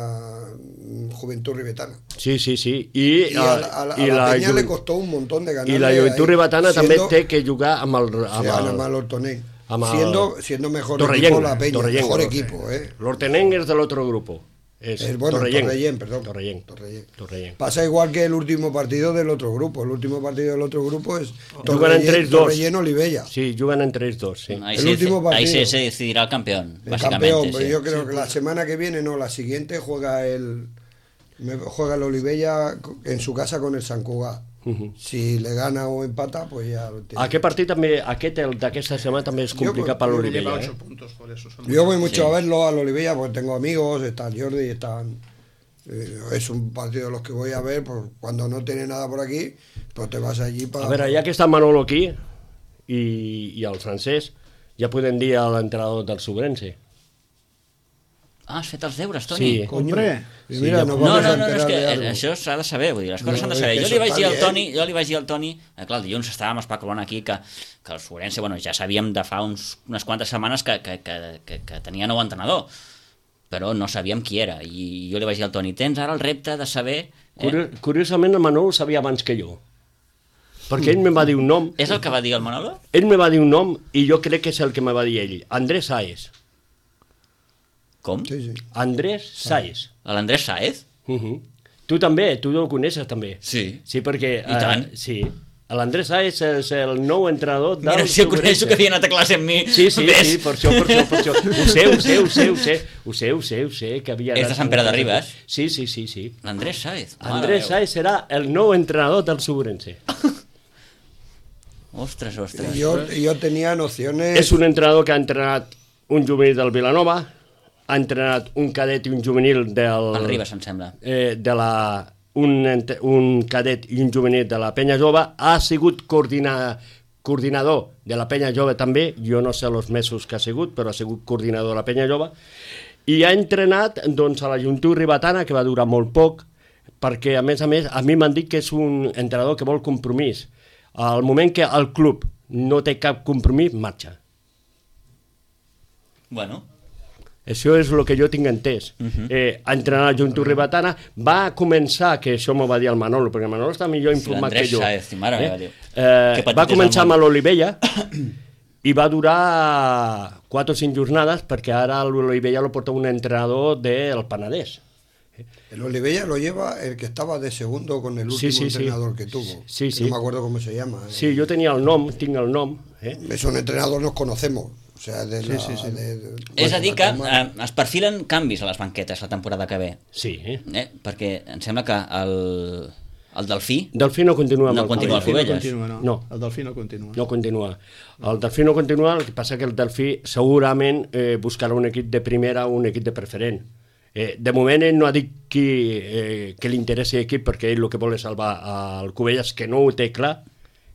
mm, Juventud Ribetana. Sí, sí, sí. I, Y a, la- a la, a i la Peña Juven- le costó un montón de ganarle. I la Joventut ahí, Ribetana també siendo- té que jugar amb el... Sí, Amb el, amb el Hortonén. amb el- Siendo, siendo mejor Torrellén, equipo la Peña, Torrellén, mejor Torrellén. equipo, ¿eh? L'Hortenenc és de l'altre grupo. És Es, bueno, Torrellén. Torrellén, perdón. Torrellén. Torrellén. Torrellén. Pasa igual que el último partido del otro grupo. El último partido del otro grupo es Juguen entre ells dos. Torrellén Olivella. Sí, juguen entre ells dos, sí. Ahí, El se, último ahí partido. se, se decidirá el campeón, El básicamente. campeón, pues sí. yo creo que la semana que viene, no, la siguiente juega el me- juega el Olivella en su casa con el San Cugat. Uh-huh. Si le gana o empata, pues ya lo tiene. Aquest partit també, aquest el d'aquesta setmana també és complicat per Lleva l'Olivella. ocho Eh? puntos, por eso son Yo voy muchos. mucho Sí. a verlo al Olivella porque tengo amigos, está el Jordi, están eh, es un partido de los que voy a ver, pues cuando no tiene nada por aquí, pues te vas allí para... A veure, ja que està Manolo aquí i, i el francès, ja podem dir a l'entrenador del Sobrense. Ah, has fet els deures, Toni? Sí. Coño, Hombre. y Sí, mira, ja- nos No, vamos no, a no, no, és enterar que de algo. això s'ha de saber, vull dir, les coses No, s'han de és saber. que Jo això li vaig està dir al bien. Toni, jo li vaig dir al Toni, eh, clar, el dilluns estàvem especulant aquí que, que el Sobrense, bueno, ja sabíem de fa uns, unes quantes setmanes que, que, que, que, que tenia nou entrenador, però no sabíem qui era, i jo li vaig dir al Toni, tens ara el repte de saber... Curi Eh? Curiosament, el Manolo ho sabia abans que jo. Perquè ell me va dir un nom, És el que va dir el Manolo? ell me va dir un nom i jo crec que és el que me va dir ell. Andrés Sáez. Com? Sí, sí. Andrés Sáez. L'Andrés Sáez? Uh -huh. Tu també, tu el coneixes també. Sí. Sí, perquè... I tant. Uh, sí. L'Andrés Sáez és el nou entrenador del Mira, si el coneixo Sobrense. que havia anat a classe amb mi. Sí, sí, Ves? sí, per això, per això, per això. Ho sé, ho sé, ho sé, ho sé, ho sé, ho sé, ho sé, que havia... És de anat Sant Pere de amb- Ribes? Sí, sí, sí, sí. L'Andrés Sáez. Mare Andrés meva. Sáez serà el nou entrenador del Sobrense. Ostres, ostres. Y yo, y yo tenía nociones... És un entrenador que ha entrenat un juvenil del Vilanova, ha entrenat un cadet i un juvenil del... El Ribes, em sembla. Eh, de la... Un, ent- un cadet i un juvenil de la Penya Jove, ha sigut coordina, coordinador de la Penya Jove també, jo no sé els mesos que ha sigut, però ha sigut coordinador de la Penya Jove, i ha entrenat doncs, a la Joventut Ribetana, que va durar molt poc, perquè a més a més a mi m'han dit que és un entrenador que vol compromís. Al moment que el club no té cap compromís, marxa. Bueno, Això és el que jo tinc entès. Uh -huh. eh, ha entrenat a la Joventut Ribetana, va començar, que això m'ho va dir el Manolo, perquè el Manolo està millor informat l'Andrés que jo. Sáez, mare meva, diu. Eh, Que petit va és el començar món. amb l'Olivella i va durar quatre o cinc jornades perquè ara l'Olivella lo porta un entrenador del Penedès. El Olivella lo lleva el que estaba de segundo con el Sí, último sí, sí. entrenador que tuvo. Sí, que sí. No me acuerdo cómo se llama. eh. Sí, jo tenia el nom, tinc el nom. Eh? Es un entrenador, nos conocemos. O sea, de la, sí, sí. de- de- és a dir que la- eh, es perfilen canvis a les banquetes la temporada que ve, Sí. eh? perquè em sembla que el, el Delfí Delfí no continua amb No el continua Covelles. al No Covelles. continua, no. No. El Delfí no continua. No continua. El Delfí no continua, el que passa que el Delfí segurament eh, buscarà un equip de primera o un equip de preferent. Eh, de moment ell no ha dit qui, eh, que li interessi l'equip perquè ell el que vol és salvar el Covelles, que no ho té clar,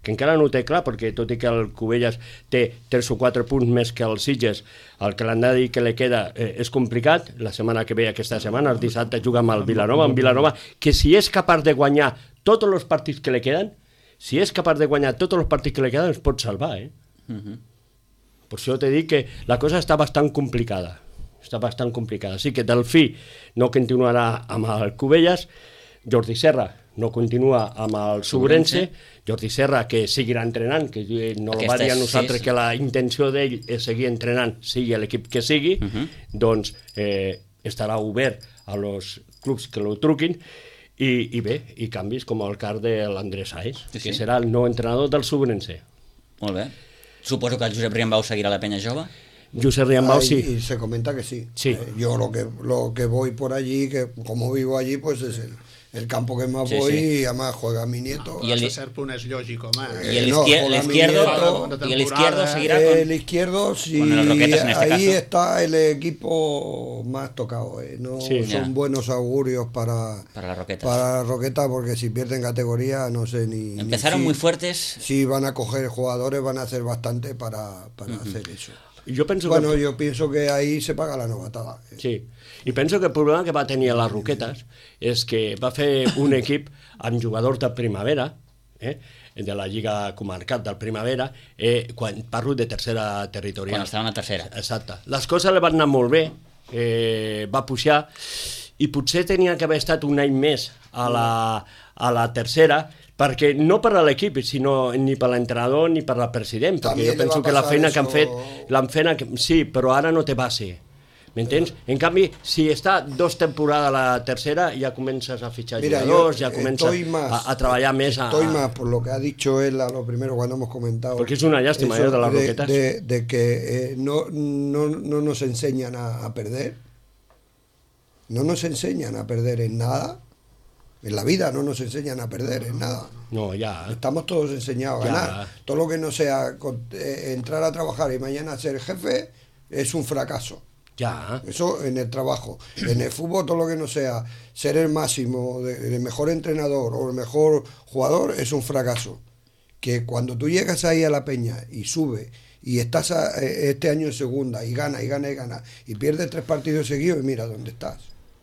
que encara no ho té clar, perquè tot i que el Cubelles té tres o quatre punts més que el Sitges, el calendari que li queda eh, és complicat. La setmana que ve, aquesta setmana, el dissabte, juga amb el Vilanova, amb Vilanova, que si és capaç de guanyar tots els partits que li queden, si és capaç de guanyar tots els partits que li queden, es pot salvar, eh? Uh-huh. Per això t'he dit que la cosa està bastant complicada. Està bastant complicada. Sí que Delfí no continuarà amb el Cubelles, Jordi Serra no continua amb el Subrense, Jordi Serra que seguirà entrenant, que no el va dir a nosaltres sí, sí. que la intenció d'ell és seguir entrenant, sigui l'equip que sigui, uh-huh. doncs eh, estarà obert a los clubs que lo truquin, i, i bé, i canvis com el cas de l'Andrés Saez, sí, sí. que serà el nou entrenador del Subrense. Molt bé. Suposo que el Josep Riambau seguirà la penya jove. Josep Riambau sí. Y se comenta que sí. sí. Eh, yo lo que lo que voy por allí, que como vivo allí, pues es el, el campo que más sí, voy sí. y además juega mi nieto. I el cert punt és lògic, home. I el izquierdo, y el izquierdo seguirá con... El izquierdo, sí, con el Roquetas en este ahí caso. está el equipo más tocado. Eh. No sí, son ya. buenos augurios para, para la Roquetas. Para la Roquetas, porque si pierden categoría, no sé ni... Empezaron ni si, muy fuertes. Si van a coger jugadores, van a hacer bastante para, para uh-huh. hacer eso. Jo penso bueno, que... yo pienso que ahí se paga la novatada. Sí, i penso que el problema que va tenir a les Roquetes és que va fer un equip amb jugadors de primavera, eh, de la Lliga Comarcal del Primavera, eh, quan parlo de tercera territorial. Quan estaven a tercera. Exacte. Les coses li van anar molt bé, eh, va pujar, i potser tenia que haver estat un any més a la, a la tercera, perquè no per a l'equip, sinó ni per l'entrenador ni per al president, perquè jo penso que la feina eso... que han fet, l'han fet, sí, però ara no té base, m'entens? En canvi, si està dos temporades a la tercera, ja comences a fitxar Mira, jugadors, ja comences más, a, a treballar més. Estoy a, a... más por lo que ha dicho él a lo primero cuando hemos comentado. Porque es una lástima eso, de las Roquetas. De, de, de que eh, no, no, no nos enseñan a, a perder, no nos enseñan a perder en nada. En la vida no nos enseñan a perder en nada. No, ya. Estamos todos enseñados a ya. ganar. Todo lo que no sea eh, entrar a trabajar y mañana ser jefe es un fracaso. Ya. Eso en el trabajo. En el fútbol todo lo que no sea ser el máximo, de, el mejor entrenador o el mejor jugador es un fracaso. Que cuando tú llegas ahí a la peña y sube y estás a, este año en segunda y gana y gana y gana y pierdes tres partidos seguidos y mira dónde estás.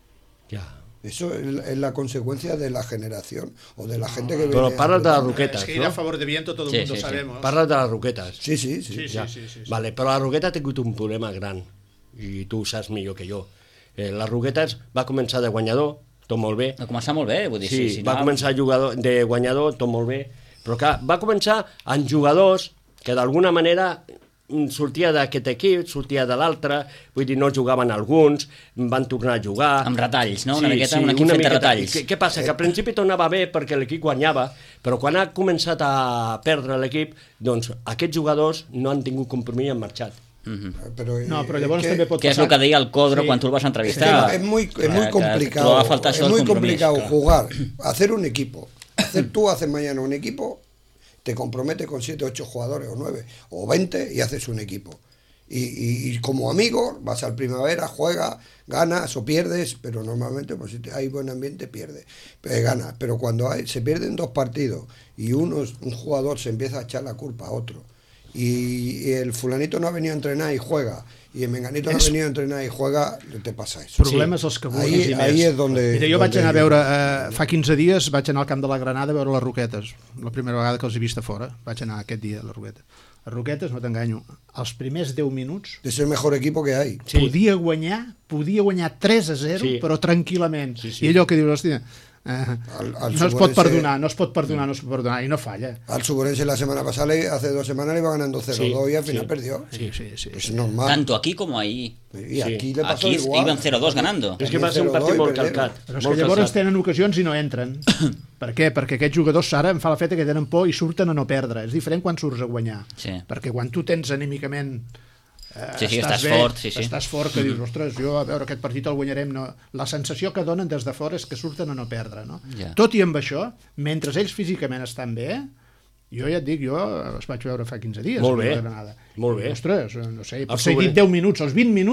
Ya. Eso es la consecuencia de la generación o de la gente que viene. Pero parlas de las Roquetas, es que ir ¿no? a favor de viento todo el sí, mundo sí, sabemos. Sí. Parles de les Roquetes. Sí, sí, sí. sí, ja. sí, sí, sí, sí. Vale, però la Roqueta ha tingut un problema gran, i tu ho saps millor que jo. Eh, les Roquetes va començar de guanyador, tot molt bé. Va començar molt bé, vull dir, sí, sí, si va no... començar jugador, de guanyador, tot molt bé, però clar, va començar amb jugadors que d'alguna manera sortia d'aquest equip, sortia de l'altre, vull dir, no jugaven alguns, van tornar a jugar... Amb retalls, no? Una sí, miqueta, sí, un equip una fet de miqueta. retalls. Què, què passa? Que al principi tot anava bé perquè l'equip guanyava, però quan ha començat a perdre l'equip, doncs aquests jugadors no han tingut compromís i han marxat. Mm-hmm. Però, no, però llavors que, també pot que passar... és el que deia el Codro sí. quan tu el vas entrevistar. Es, que es muy, es muy complicado, es muy complicado claro. jugar, hacer un equipo. Hacer tú haces mañana un equipo, te comprometes con siete, ocho jugadores o nueve o veinte y haces un equipo. Y, y, y como amigo vas al Primavera, juegas, ganas o pierdes, pero normalmente pues, si hay buen ambiente pierdes, eh, ganas. Pero cuando hay, se pierden dos partidos y uno, un jugador se empieza a echar la culpa a otro y, y el fulanito no ha venido a entrenar y juega y el menganito no ha venido a entrenar y juega, te passa això. Problemes els que vulguis ahí, i més. Ahí és donde, Mira, jo donde vaig anar a veure, eh, fa quinze dies vaig anar al camp de la Granada a veure les Roquetes, la primera vegada que els he vist a fora, vaig anar aquest dia a les Roquetes. Les Roquetes, no t'enganyo, els primers deu minuts... És el millor equip que hi ha. Sí. Podia guanyar, podia guanyar tres a zero, sí. però tranquil·lament. Sí, sí. I allò que dius, hòstia... Eh, el, el no es pot perdonar, no es pot perdonar, no es pot perdonar, i no falla. Al Suborense la semana pasada, hace dos semanas le iba ganando cero dos sí, y al final sí. perdió. Sí, sí, sí. Es sí. normal. Tanto aquí como ahí. Y aquí sí. le pasó aquí igual. Iban cero dos ganando. És que va ser un partit molt calcat. Però és que llavors tenen ocasions i no entren. Per què? Perquè aquests jugadors ara em fa la feta que tenen por i surten a no perdre. És diferent quan surts a guanyar. Sí. Perquè quan tu tens anímicament... Eh, sí, sí, estàs, estàs bé, fort, sí, sí. estàs fort, que dius, ostres, jo a veure aquest partit el guanyarem, no. La sensació que donen des de fora és que surten a no perdre, no? Yeah. Tot i amb això, mentre ells físicament estan bé, jo ja et dic, jo els vaig veure fa quinze dies. Molt bé, Granada. molt bé. I, ostres, no sé, potser he dit deu minuts, els vint minuts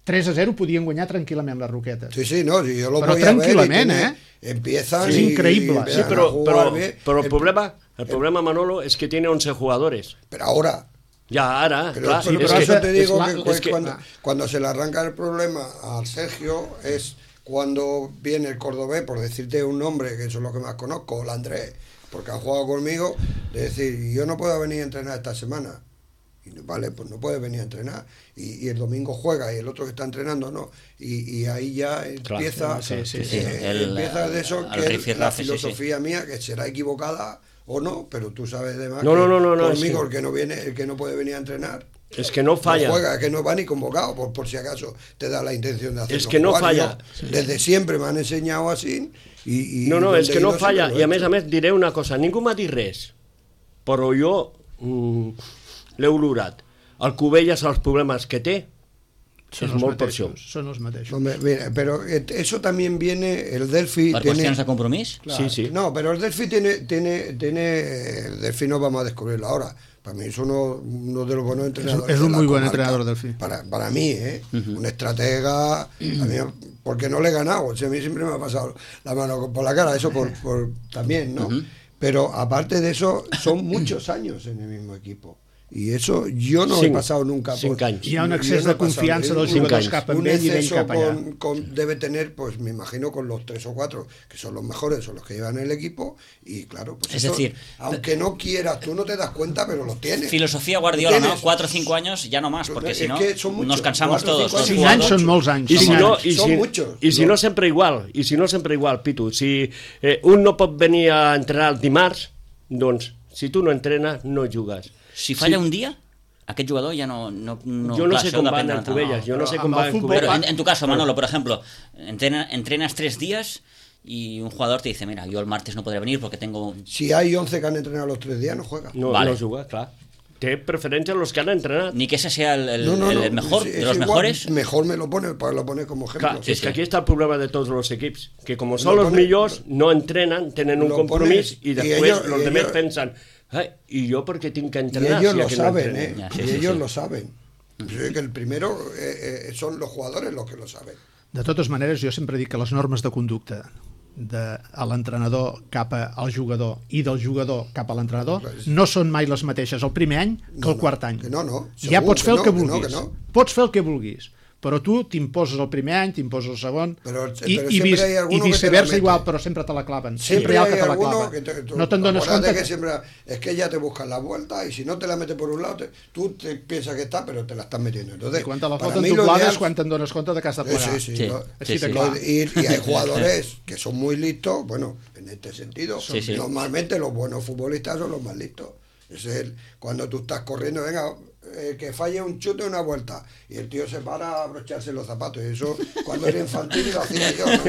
tres a zero podien guanyar tranquil·lament les Roquetes. Sí, sí, no, yo lo Pero voy a ver. tranquilament, tiene, eh? Empiezan Es y, increíble. y Sí, a pero, jugar pero, bien. pero el, El- problema, el problema, Manolo, es que tiene once jugadores. Pero ahora... Ya, ara, Pero, clar, pero, és por que- eso te digo es que, la- cu- es que- cuando, cuando se le arranca el problema a Sergio es cuando viene el cordobés, por decirte un nombre, que eso es lo que más conozco, el Andrés, porque han jugado conmigo, de decir, yo no puedo venir a entrenar esta semana. Y no, vale, pues no puedes venir a entrenar. Y, y el domingo juega y el otro que está entrenando no. Y, y ahí ya empieza, sí, sí, sí, eh, el- empieza de eso, el que es rifirrafe, la sí, sí. filosofía mía, que será equivocada o no, pero tú sabes de más No, que no, no, no, no, conmigo es que- el que no viene, el que no puede venir a entrenar. Es que no falla. No juega, que no va ni convocado, por, por si acaso te da la intención de hacerlo. Es que no jugar. falla. Yo, desde siempre me han enseñado así. Y, y No, no, donde és que he no ido falla. siempre lo I he a més hecho. a més diré una cosa. Ningú m'ha dit res, però jo mm, l'he olorat. El Cubelles, els problemes que té, Són és els molt per això. mateixos. Són els mateixos. Hombre, mira, pero eh, eso también viene, el Delphi Per tiene... qüestions de compromís? Claro, Sí, sí. No, pero el Delphi tiene, tiene, tiene, el Delphi no vamos a descubrirlo ahora. Para mí es uno, uno de los buenos entrenadores. es un de la muy buen comarca. entrenador, Delphi. Para, para mí, ¿eh? Un estratega, a mí, porque no le he ganado. O sea, a mí siempre me ha pasado la mano por la cara, eso por, por también, ¿no? Pero aparte de eso, son muchos años en el mismo equipo. Y eso yo no Cinc, he pasado nunca por... cinc anys. Hi ha un yo excés no he de pasado confiança un- dels Cinc jugadors anys. cap un amb ell i d'ell exceso cap allà. con, con- debe tener, pues me imagino, con los tres o cuatro, que son los mejores, son los que llevan el equipo, y claro, pues Es eso, decir, aunque no quieras, tú no te das cuenta, pero lo tienes. Filosofía Guardiola, ¿no? Tienes. Cuatro o cinco años, ya no más, porque Es si no, que son muchos. nos cansamos Cuatro o todos. cinco los Cinc jugadores. anys són molts anys. I si cinc no, anys. i Són si, muchos. i si no sempre igual, i si no sempre igual, Pitu, si eh, un no pot venir a entrenar el dimarts, doncs si tu no entrenes, no jugues. Si falla un dia, aquest jugador ja no... no, no Jo no clar, sé això com depèn van de en l'entrenador. Cubelles, jo no Però sé amb com el van en futbol- Pero Cubelles. en, en tu caso, Manolo, por ejemplo, entrena- entrenas tres días y un jugador te dice, mira, yo el martes no podré venir porque tengo... Si hay once que han entrenado los tres días, no juegan. No, Vale. no juga, clar. Té preferència los que han entrenat. Ni que ese sea el, el- No, no, el no, mejor, es- de es los igual, mejores. Mejor me lo pone, para lo pone como ejemplo. Clar, Sí, és sí. que aquí està el problema de tots els equips, que com són Lo els pone- millors, no entrenen, tenen un lo compromís pones, i y després ellos- los y demás ellos- pensen, ay, ¿y yo por qué tengo que Y entrenar? ellos si lo aquí no saben, entreno?" ¿eh? Ya, sí, y sí, ellos sí. lo saben. Yo sé que el primero eh, eh, son los jugadores los que lo saben. De totes maneres, jo sempre dic que les normes de conducta de a l'entrenador cap al jugador i del jugador cap a l'entrenador no són mai les mateixes el primer any que No, el quart any. que no, no. Ja Segur pots que fer el no, que que no, vulguis. que no. Pots fer el que vulguis, però tu t'imposes el primer any, t'imposes el segon, Però- i, però i, sempre vis, hay alguno i que te la viceversa mete. igual, però sempre te la claven. Sempre Siempre hi ha el hay que te la alguno clava. que te, tú- No te'n dones acuérdate compte que siempre es que ya te buscan la vuelta y si no te la mete por un lado, te- tú te piensas que está, pero te la estás metiendo. Entonces, i quan te la para foten mí lo doblades, ideal- quan te'n dones compte de que has de Sí, plegar. sí, sí, Sí, lo- sí, Així de sí. clar. Lo- y, y hay jugadores que son muy listos, bueno, en este sentido, Sí, sí. normalmente los buenos futbolistas son los más listos. Es el, cuando tú estás corriendo, venga, eh, que falle un chute una vuelta, y el tío se para a abrocharse los zapatos, y eso cuando era infantil lo hacía yo. ¿no?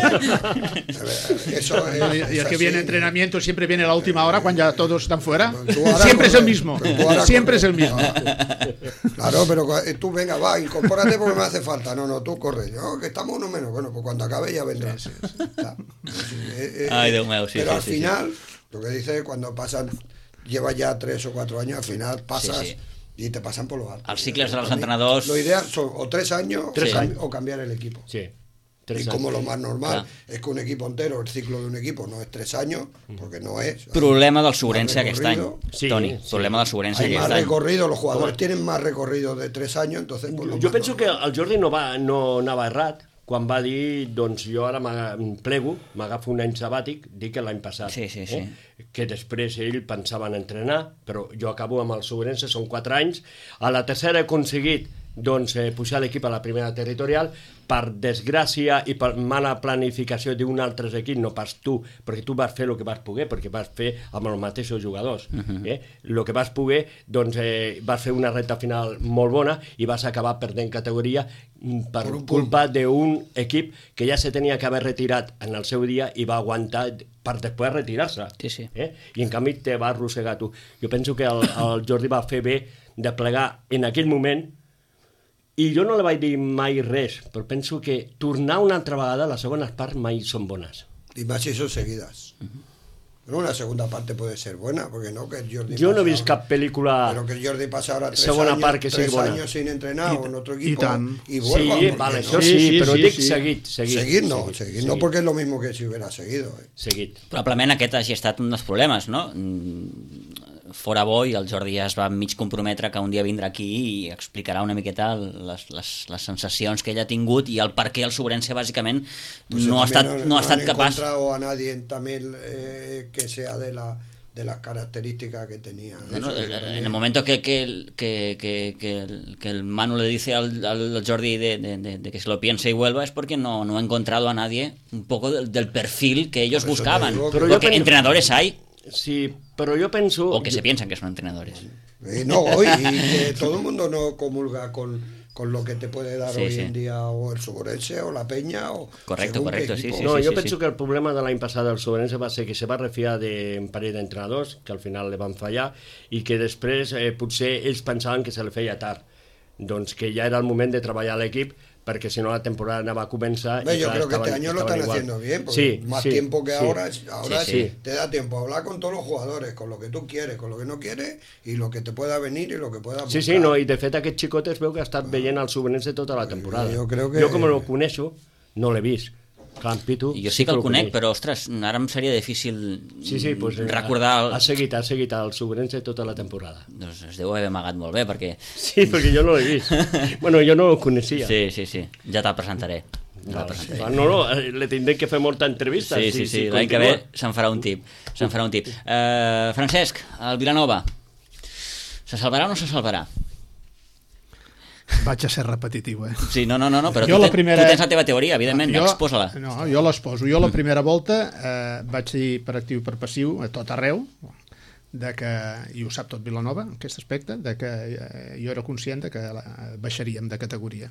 Eso es, Y, y el es que así. viene a entrenamiento siempre viene a la última hora cuando ya todos están fuera. Tú ahora Siempre es el corre, mismo. pero tú ahora Siempre corre. es el mismo. Claro, pero cu- tú venga, va, incorpórate porque me hace falta. No, no, tú corre. No, que estamos uno menos. Bueno, pues cuando acabe ya vendrá. Sí, eh, eh, Ay, Dios mío, sí, pero sí, al sí, sí. final, lo que dice, cuando pasan, llevas ya tres o cuatro años, al final pasas Sí, sí. y te pasan por los altos. Els cicles dels Para mí, entrenadors- Lo ideal son o tres años Tres o, cam- años. o cambiar el equipo. Sí, Y tres como anys. lo más normal Clar. es que un equipo entero, el ciclo de un equipo no es tres años, porque no es. Problema del Sobrense Más aquest any, recorrido. Sí, Toni. sí. Problema del Sobrense Hay más aquest any. recorrido, los jugadores tienen más recorrido de tres años, entonces pues, lo Jo más penso que normal. el Jordi no, va, no anava errat quan va dir, doncs jo ara m'aga- em plego, m'agafo un any sabàtic, dic que l'any passat. Sí, sí, sí. Eh? Que després ell pensava en entrenar, però jo acabo amb el Sobrense, són quatre anys. A la tercera he aconseguit doncs, eh, pujar l'equip a la primera territorial. Per desgràcia i per mala planificació d'un altre equip, no pas tu, perquè tu vas fer el que vas poder, perquè vas fer amb els mateixos jugadors. Uh -huh. eh? El que vas poder, doncs eh, vas fer una recta final molt bona i vas acabar perdent categoria mm, per Per un culpa d'un equip que ja se tenia que haver retirat en el seu dia i va aguantar per després retirar-se. Sí, sí. Eh? I en canvi te va arrossegar tu. Jo penso que el, el Jordi va fer bé de plegar en aquell moment. I jo no li vaig dir mai res, però penso que tornar una altra vegada, les segones parts mai són bones. Y más si son seguidas. Bueno, una segunda parte puede ser buena, porque no que el Jordi Yo no he pasa visto ahora- cap pel·lícula... Pero que el Jordi pasa ahora tres, Segona años, part que sigui tres bona. años sin entrenar o en otro I equipo tant. y vuelva. Sí, ¿por vale, qué això no? sí, Sí, sí, però sí, dic sí. seguit, seguit. Seguir no, seguit, seguir seguit. no porque es lo mismo que si hubiera seguido. Eh. Seguit. Probablement aquest hagi estat un dels problemes, no? Mm, Fora bo i el Jordi ja es va mig comprometre que un dia vindrà aquí i explicarà una miqueta les, les, les sensacions que ell ha tingut i el per què el Sobrense bàsicament Pues no ha también estat, no, no ha no estat han capaç. encontrado a nadie en Tamil eh, que sea de la de las características que tenía. Bueno, Eso, en que el momento que, que, el- que, que, que, el, que el Manu le dice al, al Jordi de, de, de, de que se lo piense y vuelva es porque no, no ha encontrado a nadie un poco del, del perfil que ellos Por eso te buscaban. digo que- Porque Pero yo pen- entrenadores hay, Sí, però jo penso... o que se piensan que son entrenadores. Eh, no, hoy y que todo el mundo no comulga con, con lo que te puede dar Sí, hoy sí. en día o el Sobrense o la Peña o Correcto, según qué correcto, sí, equipo. sí, No, sí, jo sí, penso sí. que el problema de l'any passat del Sobrense va ser que se va refiar d'un parell d'entrenadors, que al final li van fallar, i que després eh, potser ells pensaven que se li feia tard. Doncs que ja era el moment de treballar a l'equip, perquè si no la temporada anava a començar... Ve, i yo clar, creo que este estaven- año lo estaven están igual. haciendo bien, porque Sí, más sí, tiempo que sí. ahora, es- ahora Sí, sí. te da tiempo a hablar con todos los jugadores, con lo que tú quieres, con lo que no quieres, y lo que te pueda venir y lo que pueda Sí, sí, no, i de fet aquest xicot es veu que ha estat veient el Sobrense tota la temporada. Jo crec que- Jo com no el coneixo, no l'he vist. Clar, en Pitu... Jo sí que el conec, coneix. però, ostres, ara em seria difícil Sí, sí, pues, eh, recordar... ha, ha seguit, ha seguit el Sobrense tota la temporada. Doncs es deu haver amagat molt bé, perquè... Sí, perquè jo no l'he vist. Bueno, jo no el coneixia. Sí, sí, sí, ja te'l presentaré. Ja te'l Vale. presentaré. No, no, eh, le tindré que fer molta entrevista. Sí, sí, sí, l'any que ve se'n farà un tip. Se'n farà un tip. Uh, Francesc, el Vilanova, se salvarà o no se salvarà? Vaig a ser repetitiu, eh? Sí, no, no, no, no però Jo tu, la ten, primera- tu tens la teva teoria, evidentment, Jo- exposa-la. No, jo l'exposo. Jo la primera volta eh, vaig dir per actiu i per passiu a tot arreu, de que, i ho sap tot Vilanova, en aquest aspecte, de que eh, jo era conscient de que la, baixaríem de categoria.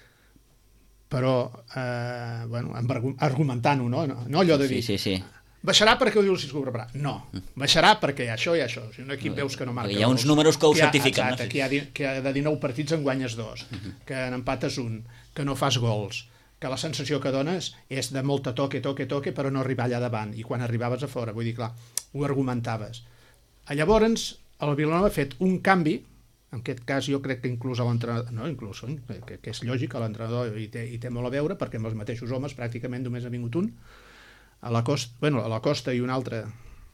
Però, eh, bueno, amb argu- argumentant-ho, no? no? No allò de dir, Sí, sí, sí. baixarà perquè ho diu el Cisco Barberà. No, baixarà perquè això i això. Si un equip veus que no marca Perquè hi ha uns gols, números que ho hi ha- certifiquen, no? Exacte, que, hi ha, di- que de dinou partits en guanyes dos, que en empates un, que no fas gols, que la sensació que dones és de molta toque, toque, toque, però no arribar allà davant. I quan arribaves a fora, vull dir, clar, ho argumentaves. A llavors, el Vilanova ha fet un canvi, en aquest cas jo crec que inclús a l'entrenador, no, inclús, que, que és lògic, a l'entrenador hi, té, hi té molt a veure, perquè amb els mateixos homes pràcticament només ha vingut un, a la Costa, bueno, a la Costa i un altre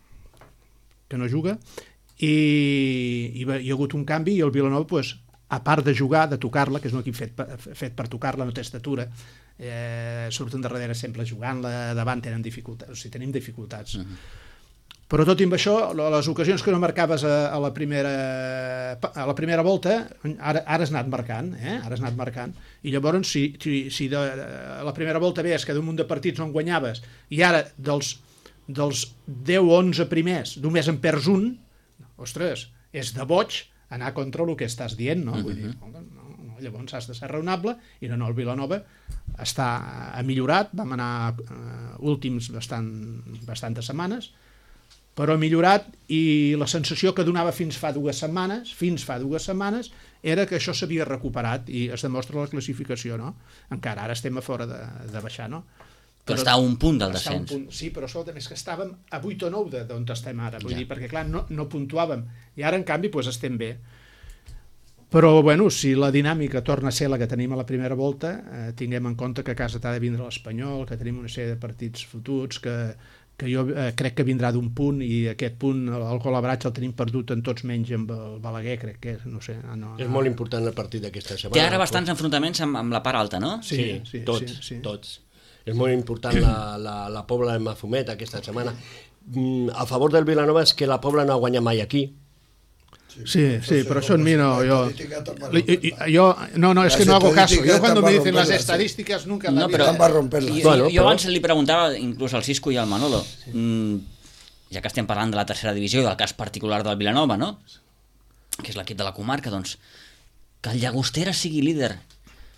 que no juga, i, i va, hi ha hagut un canvi i el Vilanova, pues, a part de jugar, de tocar-la, que és un equip fet, per- fet per tocar-la, no té estatura, eh, surten de darrere sempre jugant-la, davant tenen dificultats, o sigui, tenim dificultats. Uh -huh. Però tot i amb això, les ocasions que no marcaves a, a, la, primera, a la primera volta, ara, ara has anat marcant, eh? ara has anat marcant, i llavors si, si, si de, a la primera volta veies que d'un munt de partits no en guanyaves, i ara dels, dels deu o onze primers només en perds un, ostres, és de boig anar contra el que estàs dient, no? Vull dir, no, no, llavors has de ser raonable, i no, no, el Vilanova està, ha millorat, vam anar uh, últims bastant, bastantes setmanes, però ha millorat, i la sensació que donava fins fa dues setmanes, fins fa dues setmanes, era que això s'havia recuperat, i es demostra la classificació, no? Encara ara estem a fora de, de baixar, no? Però està a un punt del Està a un descens. punt, sí, però escolta, és que estàvem a vuit o nou d'on estem ara, vull Ja. dir, perquè clar, no, no puntuàvem, i ara en canvi pues, estem bé. Però bueno, si la dinàmica torna a ser la que tenim a la primera volta, eh, tinguem en compte que a casa t'ha de vindre l'Espanyol, que tenim una sèrie de partits fotuts, que, que jo eh, crec que vindrà d'un punt, i aquest punt, el, el gol a Bratx el tenim perdut en tots menys amb el Balaguer, crec que és, no sé. No, És molt important el partit d'aquesta setmana. Té ara bastants enfrontaments amb, amb la part alta, no? Sí, Sí, sí, tots, sí, sí. tots. És molt important la, la, la Pobla de Mafumet aquesta setmana. Mm, a favor del Vilanova és que la Pobla no ha guanyat mai aquí. Sí, sí, pero eso en mí no, yo, Estadística está para li- romperla. y- yo, no, no, es que Las no hago caso. estadísticas Yo cuando están me para dicen las romperlas, sí. estadísticas nunca en la No, vida- però Estan per romperla. jo, Bueno, jo però- abans li preguntava inclús al Cisco i al Manolo, mm, ja que estem parlant de la tercera divisió i del cas particular del Vilanova, no? Que és l'equip de la comarca, doncs, que el Llagostera sigui líder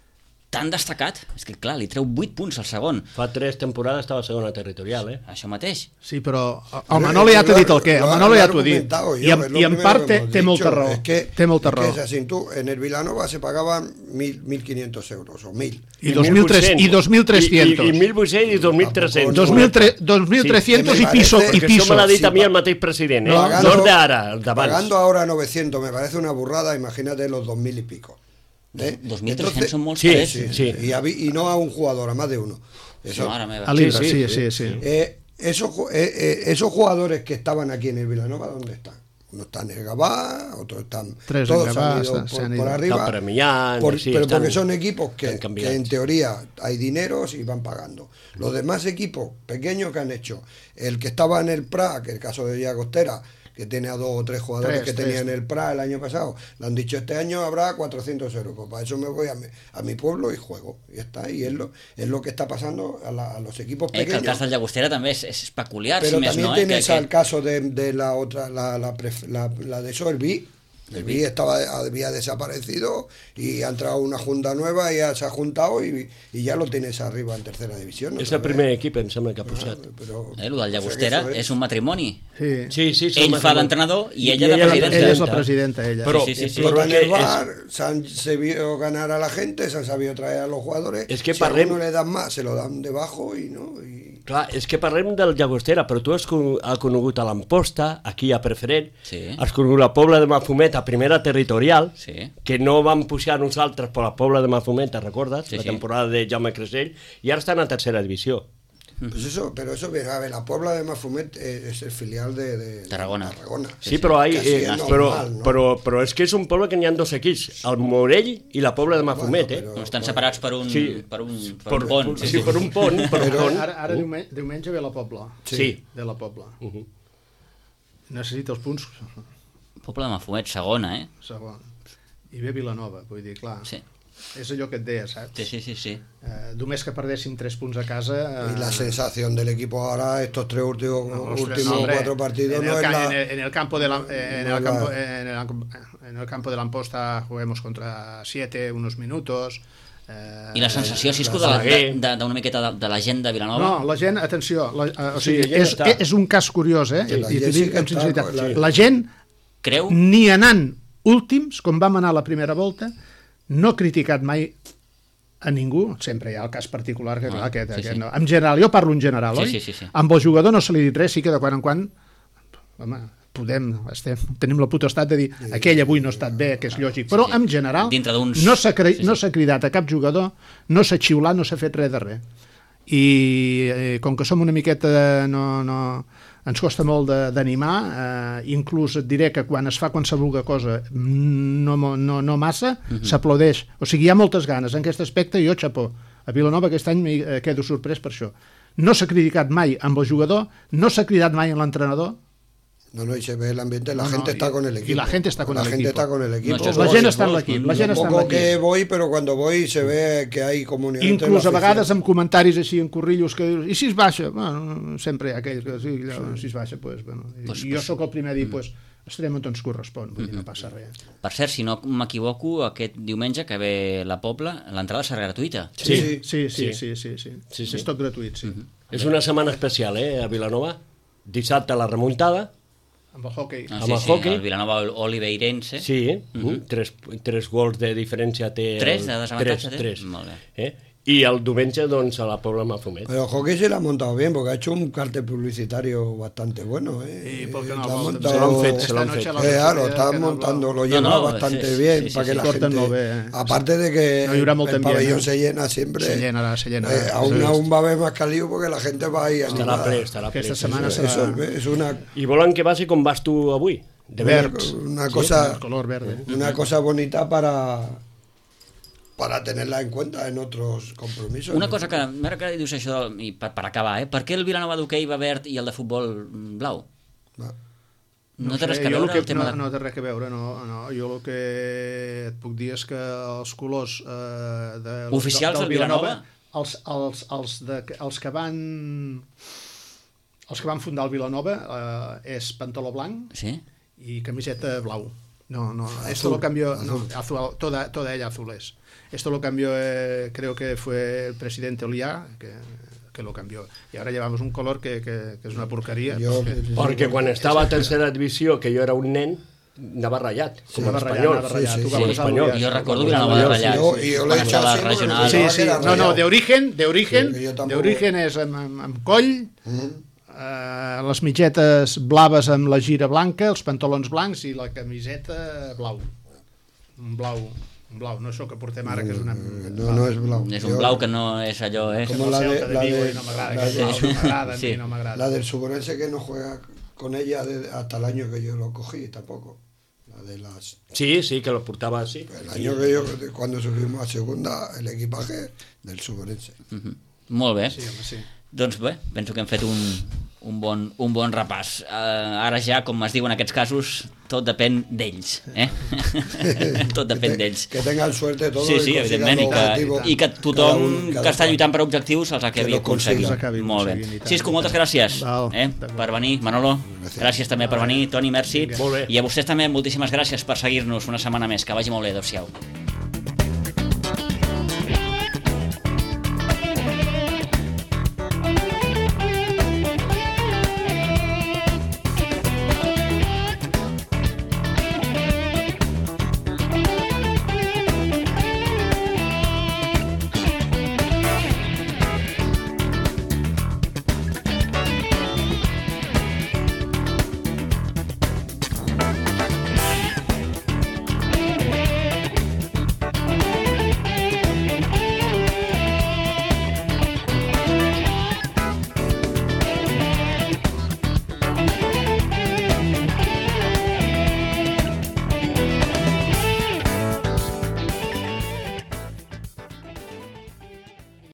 tan destacat, és que clar, li treu vuit punts al segon. Fa tres temporades estava a segona territorial, eh? Això mateix. Sí, però el Manolo ja t'ha dit el què, el Manolo ja t'ho ha dit. I en, i en part té, té molta raó. Es que, té molta raó. Es que es así, tú, en el Vilanova se pagaban mil quinientos euros o mil. I dos mil trescientos. I mil vuit-cents i dos mil tres-cents. dos mil trescientos i piso. I piso. Això me l'ha dit a mi el mateix president, eh? No és d'ara, d'abans. Pagando ahora novecientos, me parece una burrada, imagínate los dos mil y pico. ¿Eh? dos mil trescientos son molts sí, calés. sí, sí. Y, a, y no a un jugador, a más de uno. Eso, a Libra, sí, sí, sí, sí. Eh, esos, eh, eh, esos jugadores que estaban aquí en el Vilanova, ¿dónde están? Uno está en el Gabá, otros están... Tres todos en Gabá, han ido se por, han ido. por arriba. Premiant, por, sí, pero están, porque son equipos que, que en teoría hay dineros y van pagando. Los demás equipos pequeños que han hecho, el que estaba en el P R A, que el caso de Llagostera, que tiene a dos o tres jugadores tres, que tenía tres. En el P R A el año pasado, le han dicho este año habrá cuatrocientos euros, pues para eso me voy a mi, a mi pueblo y juego, y está, y es lo, es lo que está pasando a, la, a los equipos pequeños. Eh, que el caso del Llagostera també és, és peculiar, pero si més también no. tienes eh, que, al que... caso de, de la otra, la, la, la, la de Solvi. El B I estaba, había desaparecido y ha entrado una junta nueva y ya se ha juntado y, y ya lo tienes arriba en tercera división. És el primer equip, em sembla que ha posat. Ah, però, eh, el del Llagostera o sea, és... és un matrimoni. Sí, sí, sí, sí ell fa d'entrenador i, i ella de presidenta. Ella és la presidenta, ella. Però, sí, sí, sí, sí. Pero en el bar es... se han sabido ganar a la gente, se han sabido traer a los jugadores. Es que si parlem... a uno le dan más, se lo dan debajo y no... Y... Clar, és que parlem del Llagostera, però tu has, has conegut a l'Amposta, aquí a Preferent, sí. Has conegut la Pobla de Mafumet a primera territorial, sí. Que no vam pujar nosaltres per la Pobla de Mafumet, te'n recordes? Sí, la sí. temporada de Jaume Cresell, i ara estan a tercera divisió. Pues eso, pero eso, a ver, la Puebla de Mafumet es el filial de, de Tarragona. De Tarragona. Sí, però, hay, eh, normal, però, ¿no? però, però és que és un poble que n'hi ha dos equips, el Morell i la Pobla de Mafumet, bueno, però, eh? Estan separats per un, sí. per un, per per, un pont. Sí, sí, per un pont. Per un pont. Ara, ara diumenge, diumenge ve la Pobla. Sí. Ve la Pobla. Uh -huh. Necessita els punts. Poble de Mafumet, segona, eh? Segon. I ve Vilanova, vull dir, clar. Sí. És allò que et deia, saps? Sí, sí, sí, sí. Eh, només que perdéssim tres punts a casa... Eh... Y la sensación del equipo ahora, estos tres últimos, no, los últimos tres, hombre, cuatro partidos, en no el, es la... en, el, en el campo de la, en, no el la... campo, en, el, en el campo de la Amposta juguemos contra siete, unos minutos... Eh, I la sensació, Cisco, d'una miqueta de, de la gent de Vilanova? No, la gent, atenció, la, uh, o sigui, sí, és, és un cas curiós, eh? Sí, I t'ho dic amb sinceritat. La, la gent, creu? ni anant últims, com vam anar a la primera volta, no ha criticat mai a ningú, sempre hi ha el cas particular que, clar, ah, aquest, sí, aquest sí. no. En general, jo parlo en general, sí, oi? Sí, sí, sí. Amb el jugador no se li dit res, sí que de quan en quan home, podem, estem, tenim la potestat de dir aquell avui no ha estat bé, que és lògic, però sí, sí. en general no s'ha sí, sí. no cridat a cap jugador, no s'ha xiulat, no s'ha fet res de res. I eh, com que som una miqueta no, no, ens costa molt d'animar, eh, inclús et diré que quan es fa qualsevol cosa no, no, no massa, uh-huh. s'aplaudeix, o sigui, hi ha moltes ganes en aquest aspecte, i jo xapó a Vilanova aquest any eh, quedo sorprès per això. No s'ha criticat mai amb el jugador, no s'ha cridat mai amb l'entrenador. No, no, y se ve el ambiente, la no, gente no, está y, con el equipo. Y la gente está con la el gente equipo. está con el equipo. No, la gent està en l'equip. La gent està en l'equip. l'equip. que voy, però quan voy se ve que hay comunión. Inclús a vegades amb comentaris així en corrillos que dius, i si es baixa? Bueno, sempre hi ha aquell que sí, allò, si es baixa, pues, bueno. Pues, I jo pues, sóc el primer a dir, pues, estarem on ens correspon, vull dir, no passa res. Per cert, si no m'equivoco, aquest diumenge que ve la Pobla, l'entrada serà gratuïta. Sí, sí, sí, sí, sí, sí. Sí, sí. És tot gratuït, sí. Uh-huh. És una setmana especial, eh, a Vilanova. Dissabte la remuntada. Amb el hockey. Ah, amb sí, el sí, hockey. el Vilanova Oliveirense. Sí, uh-huh. tres, tres gols de diferència té... Tres de desavantatge tres, té? tres. Molt bé. Eh? Y el diumenge, doncs, a la Pobla Mafumet. Pero hockey se lo ha montado bien, porque ha hecho un cartel publicitario bastante bueno. ¿eh? ¿Y por qué no? Lo ha Se montado... lo han fet, se lo han Esta fet. noche Eh, claro, la está que no montando, lo No, lleva no, bastante sí, bien sí, sí, para sí, que sí. la Corten gente... molt bé, eh? Aparte de que No hi haurà molt el ambient, pabellón eh? se llena siempre. Se llenarà, se llenarà. Eh, aún, aún va a haver más caliu porque la gente va ahí Estarà animada. ple, estarà ple. Aquesta sí, setmana sí. serà- Eso es, es una, I volen que vagi com vas tu avui? De Verd. una Sí, cosa... el color verde. Una cosa bonita para para tenerla en cuenta en otros compromisos. Una cosa que, ara que dius això, i per, per acabar, eh? Per què el Vilanova d'hoquei va verd i el de futbol blau? Va. No, No té sé, res a jo veure el que, el tema no, de... no té res a veure, no, no. Jo el que et puc dir és que els colors eh, de, Oficials del Vilanova? els, els, els, de, els que van els que van fundar el Vilanova eh, és pantaló blanc Sí? i camiseta blau. No, no, esto lo cambió, no, azul, toda, toda ella azules. Esto lo cambió, eh, creo que fue el presidente Olià, que, que lo cambió. Y ahora llevamos un color que, que, que es una porquería. Jo, perquè, perquè quan estava a tercera divisió, que jo era un nen, anava ratllat, com sí, l'espanyol. Sí, sí, sí, sí, espanyol. Jo recordo que anava de ratllat. Jo, i jo l'he Quan estava echado regional. Sí, sí, no, no, de origen, de origen, Sí, de origen és amb, amb, amb coll, Mm. eh, les mitgetes blaves amb la gira blanca, els pantalons blancs i la camiseta blau. Un blau, un blau, no això que portem ara, que és una... No, no és blau. És un blau que no és allò, eh? Com el la de- Celta de la Vigo de- i no m'agrada, la aquest de- blau no m'agrada, Sí. sí. no m'agrada. La del Suborense que no juega con ella de- hasta el año que yo lo cogí, tampoco. La de las... Sí, sí, que lo portava así. El año que yo, cuando subimos a segunda, el equipaje del Suborense. Mhm. Molt bé. Sí, home, sí. Doncs bé, penso que hem fet un, un, bon, un bon repàs. Uh, ara ja, com es diu en aquests casos, tot depèn d'ells. Eh? Tot depèn d'ells. Que tengan suerte todos. Sí, sí, y consigan evidentment, i los que, objetivos. i que tothom Cada un- cada que està cual. lluitant per objectius els acabi Que lo aconseguint. consiga. Els acabi Molt bé. aconseguint, i tant, Cisco, i moltes tant. gràcies Val, eh, per venir. Manolo, gràcies també per venir. Toni, merci. Molt bé. I a vostès també moltíssimes gràcies per seguir-nos una setmana més. Que vagi molt bé. Adéu-siau.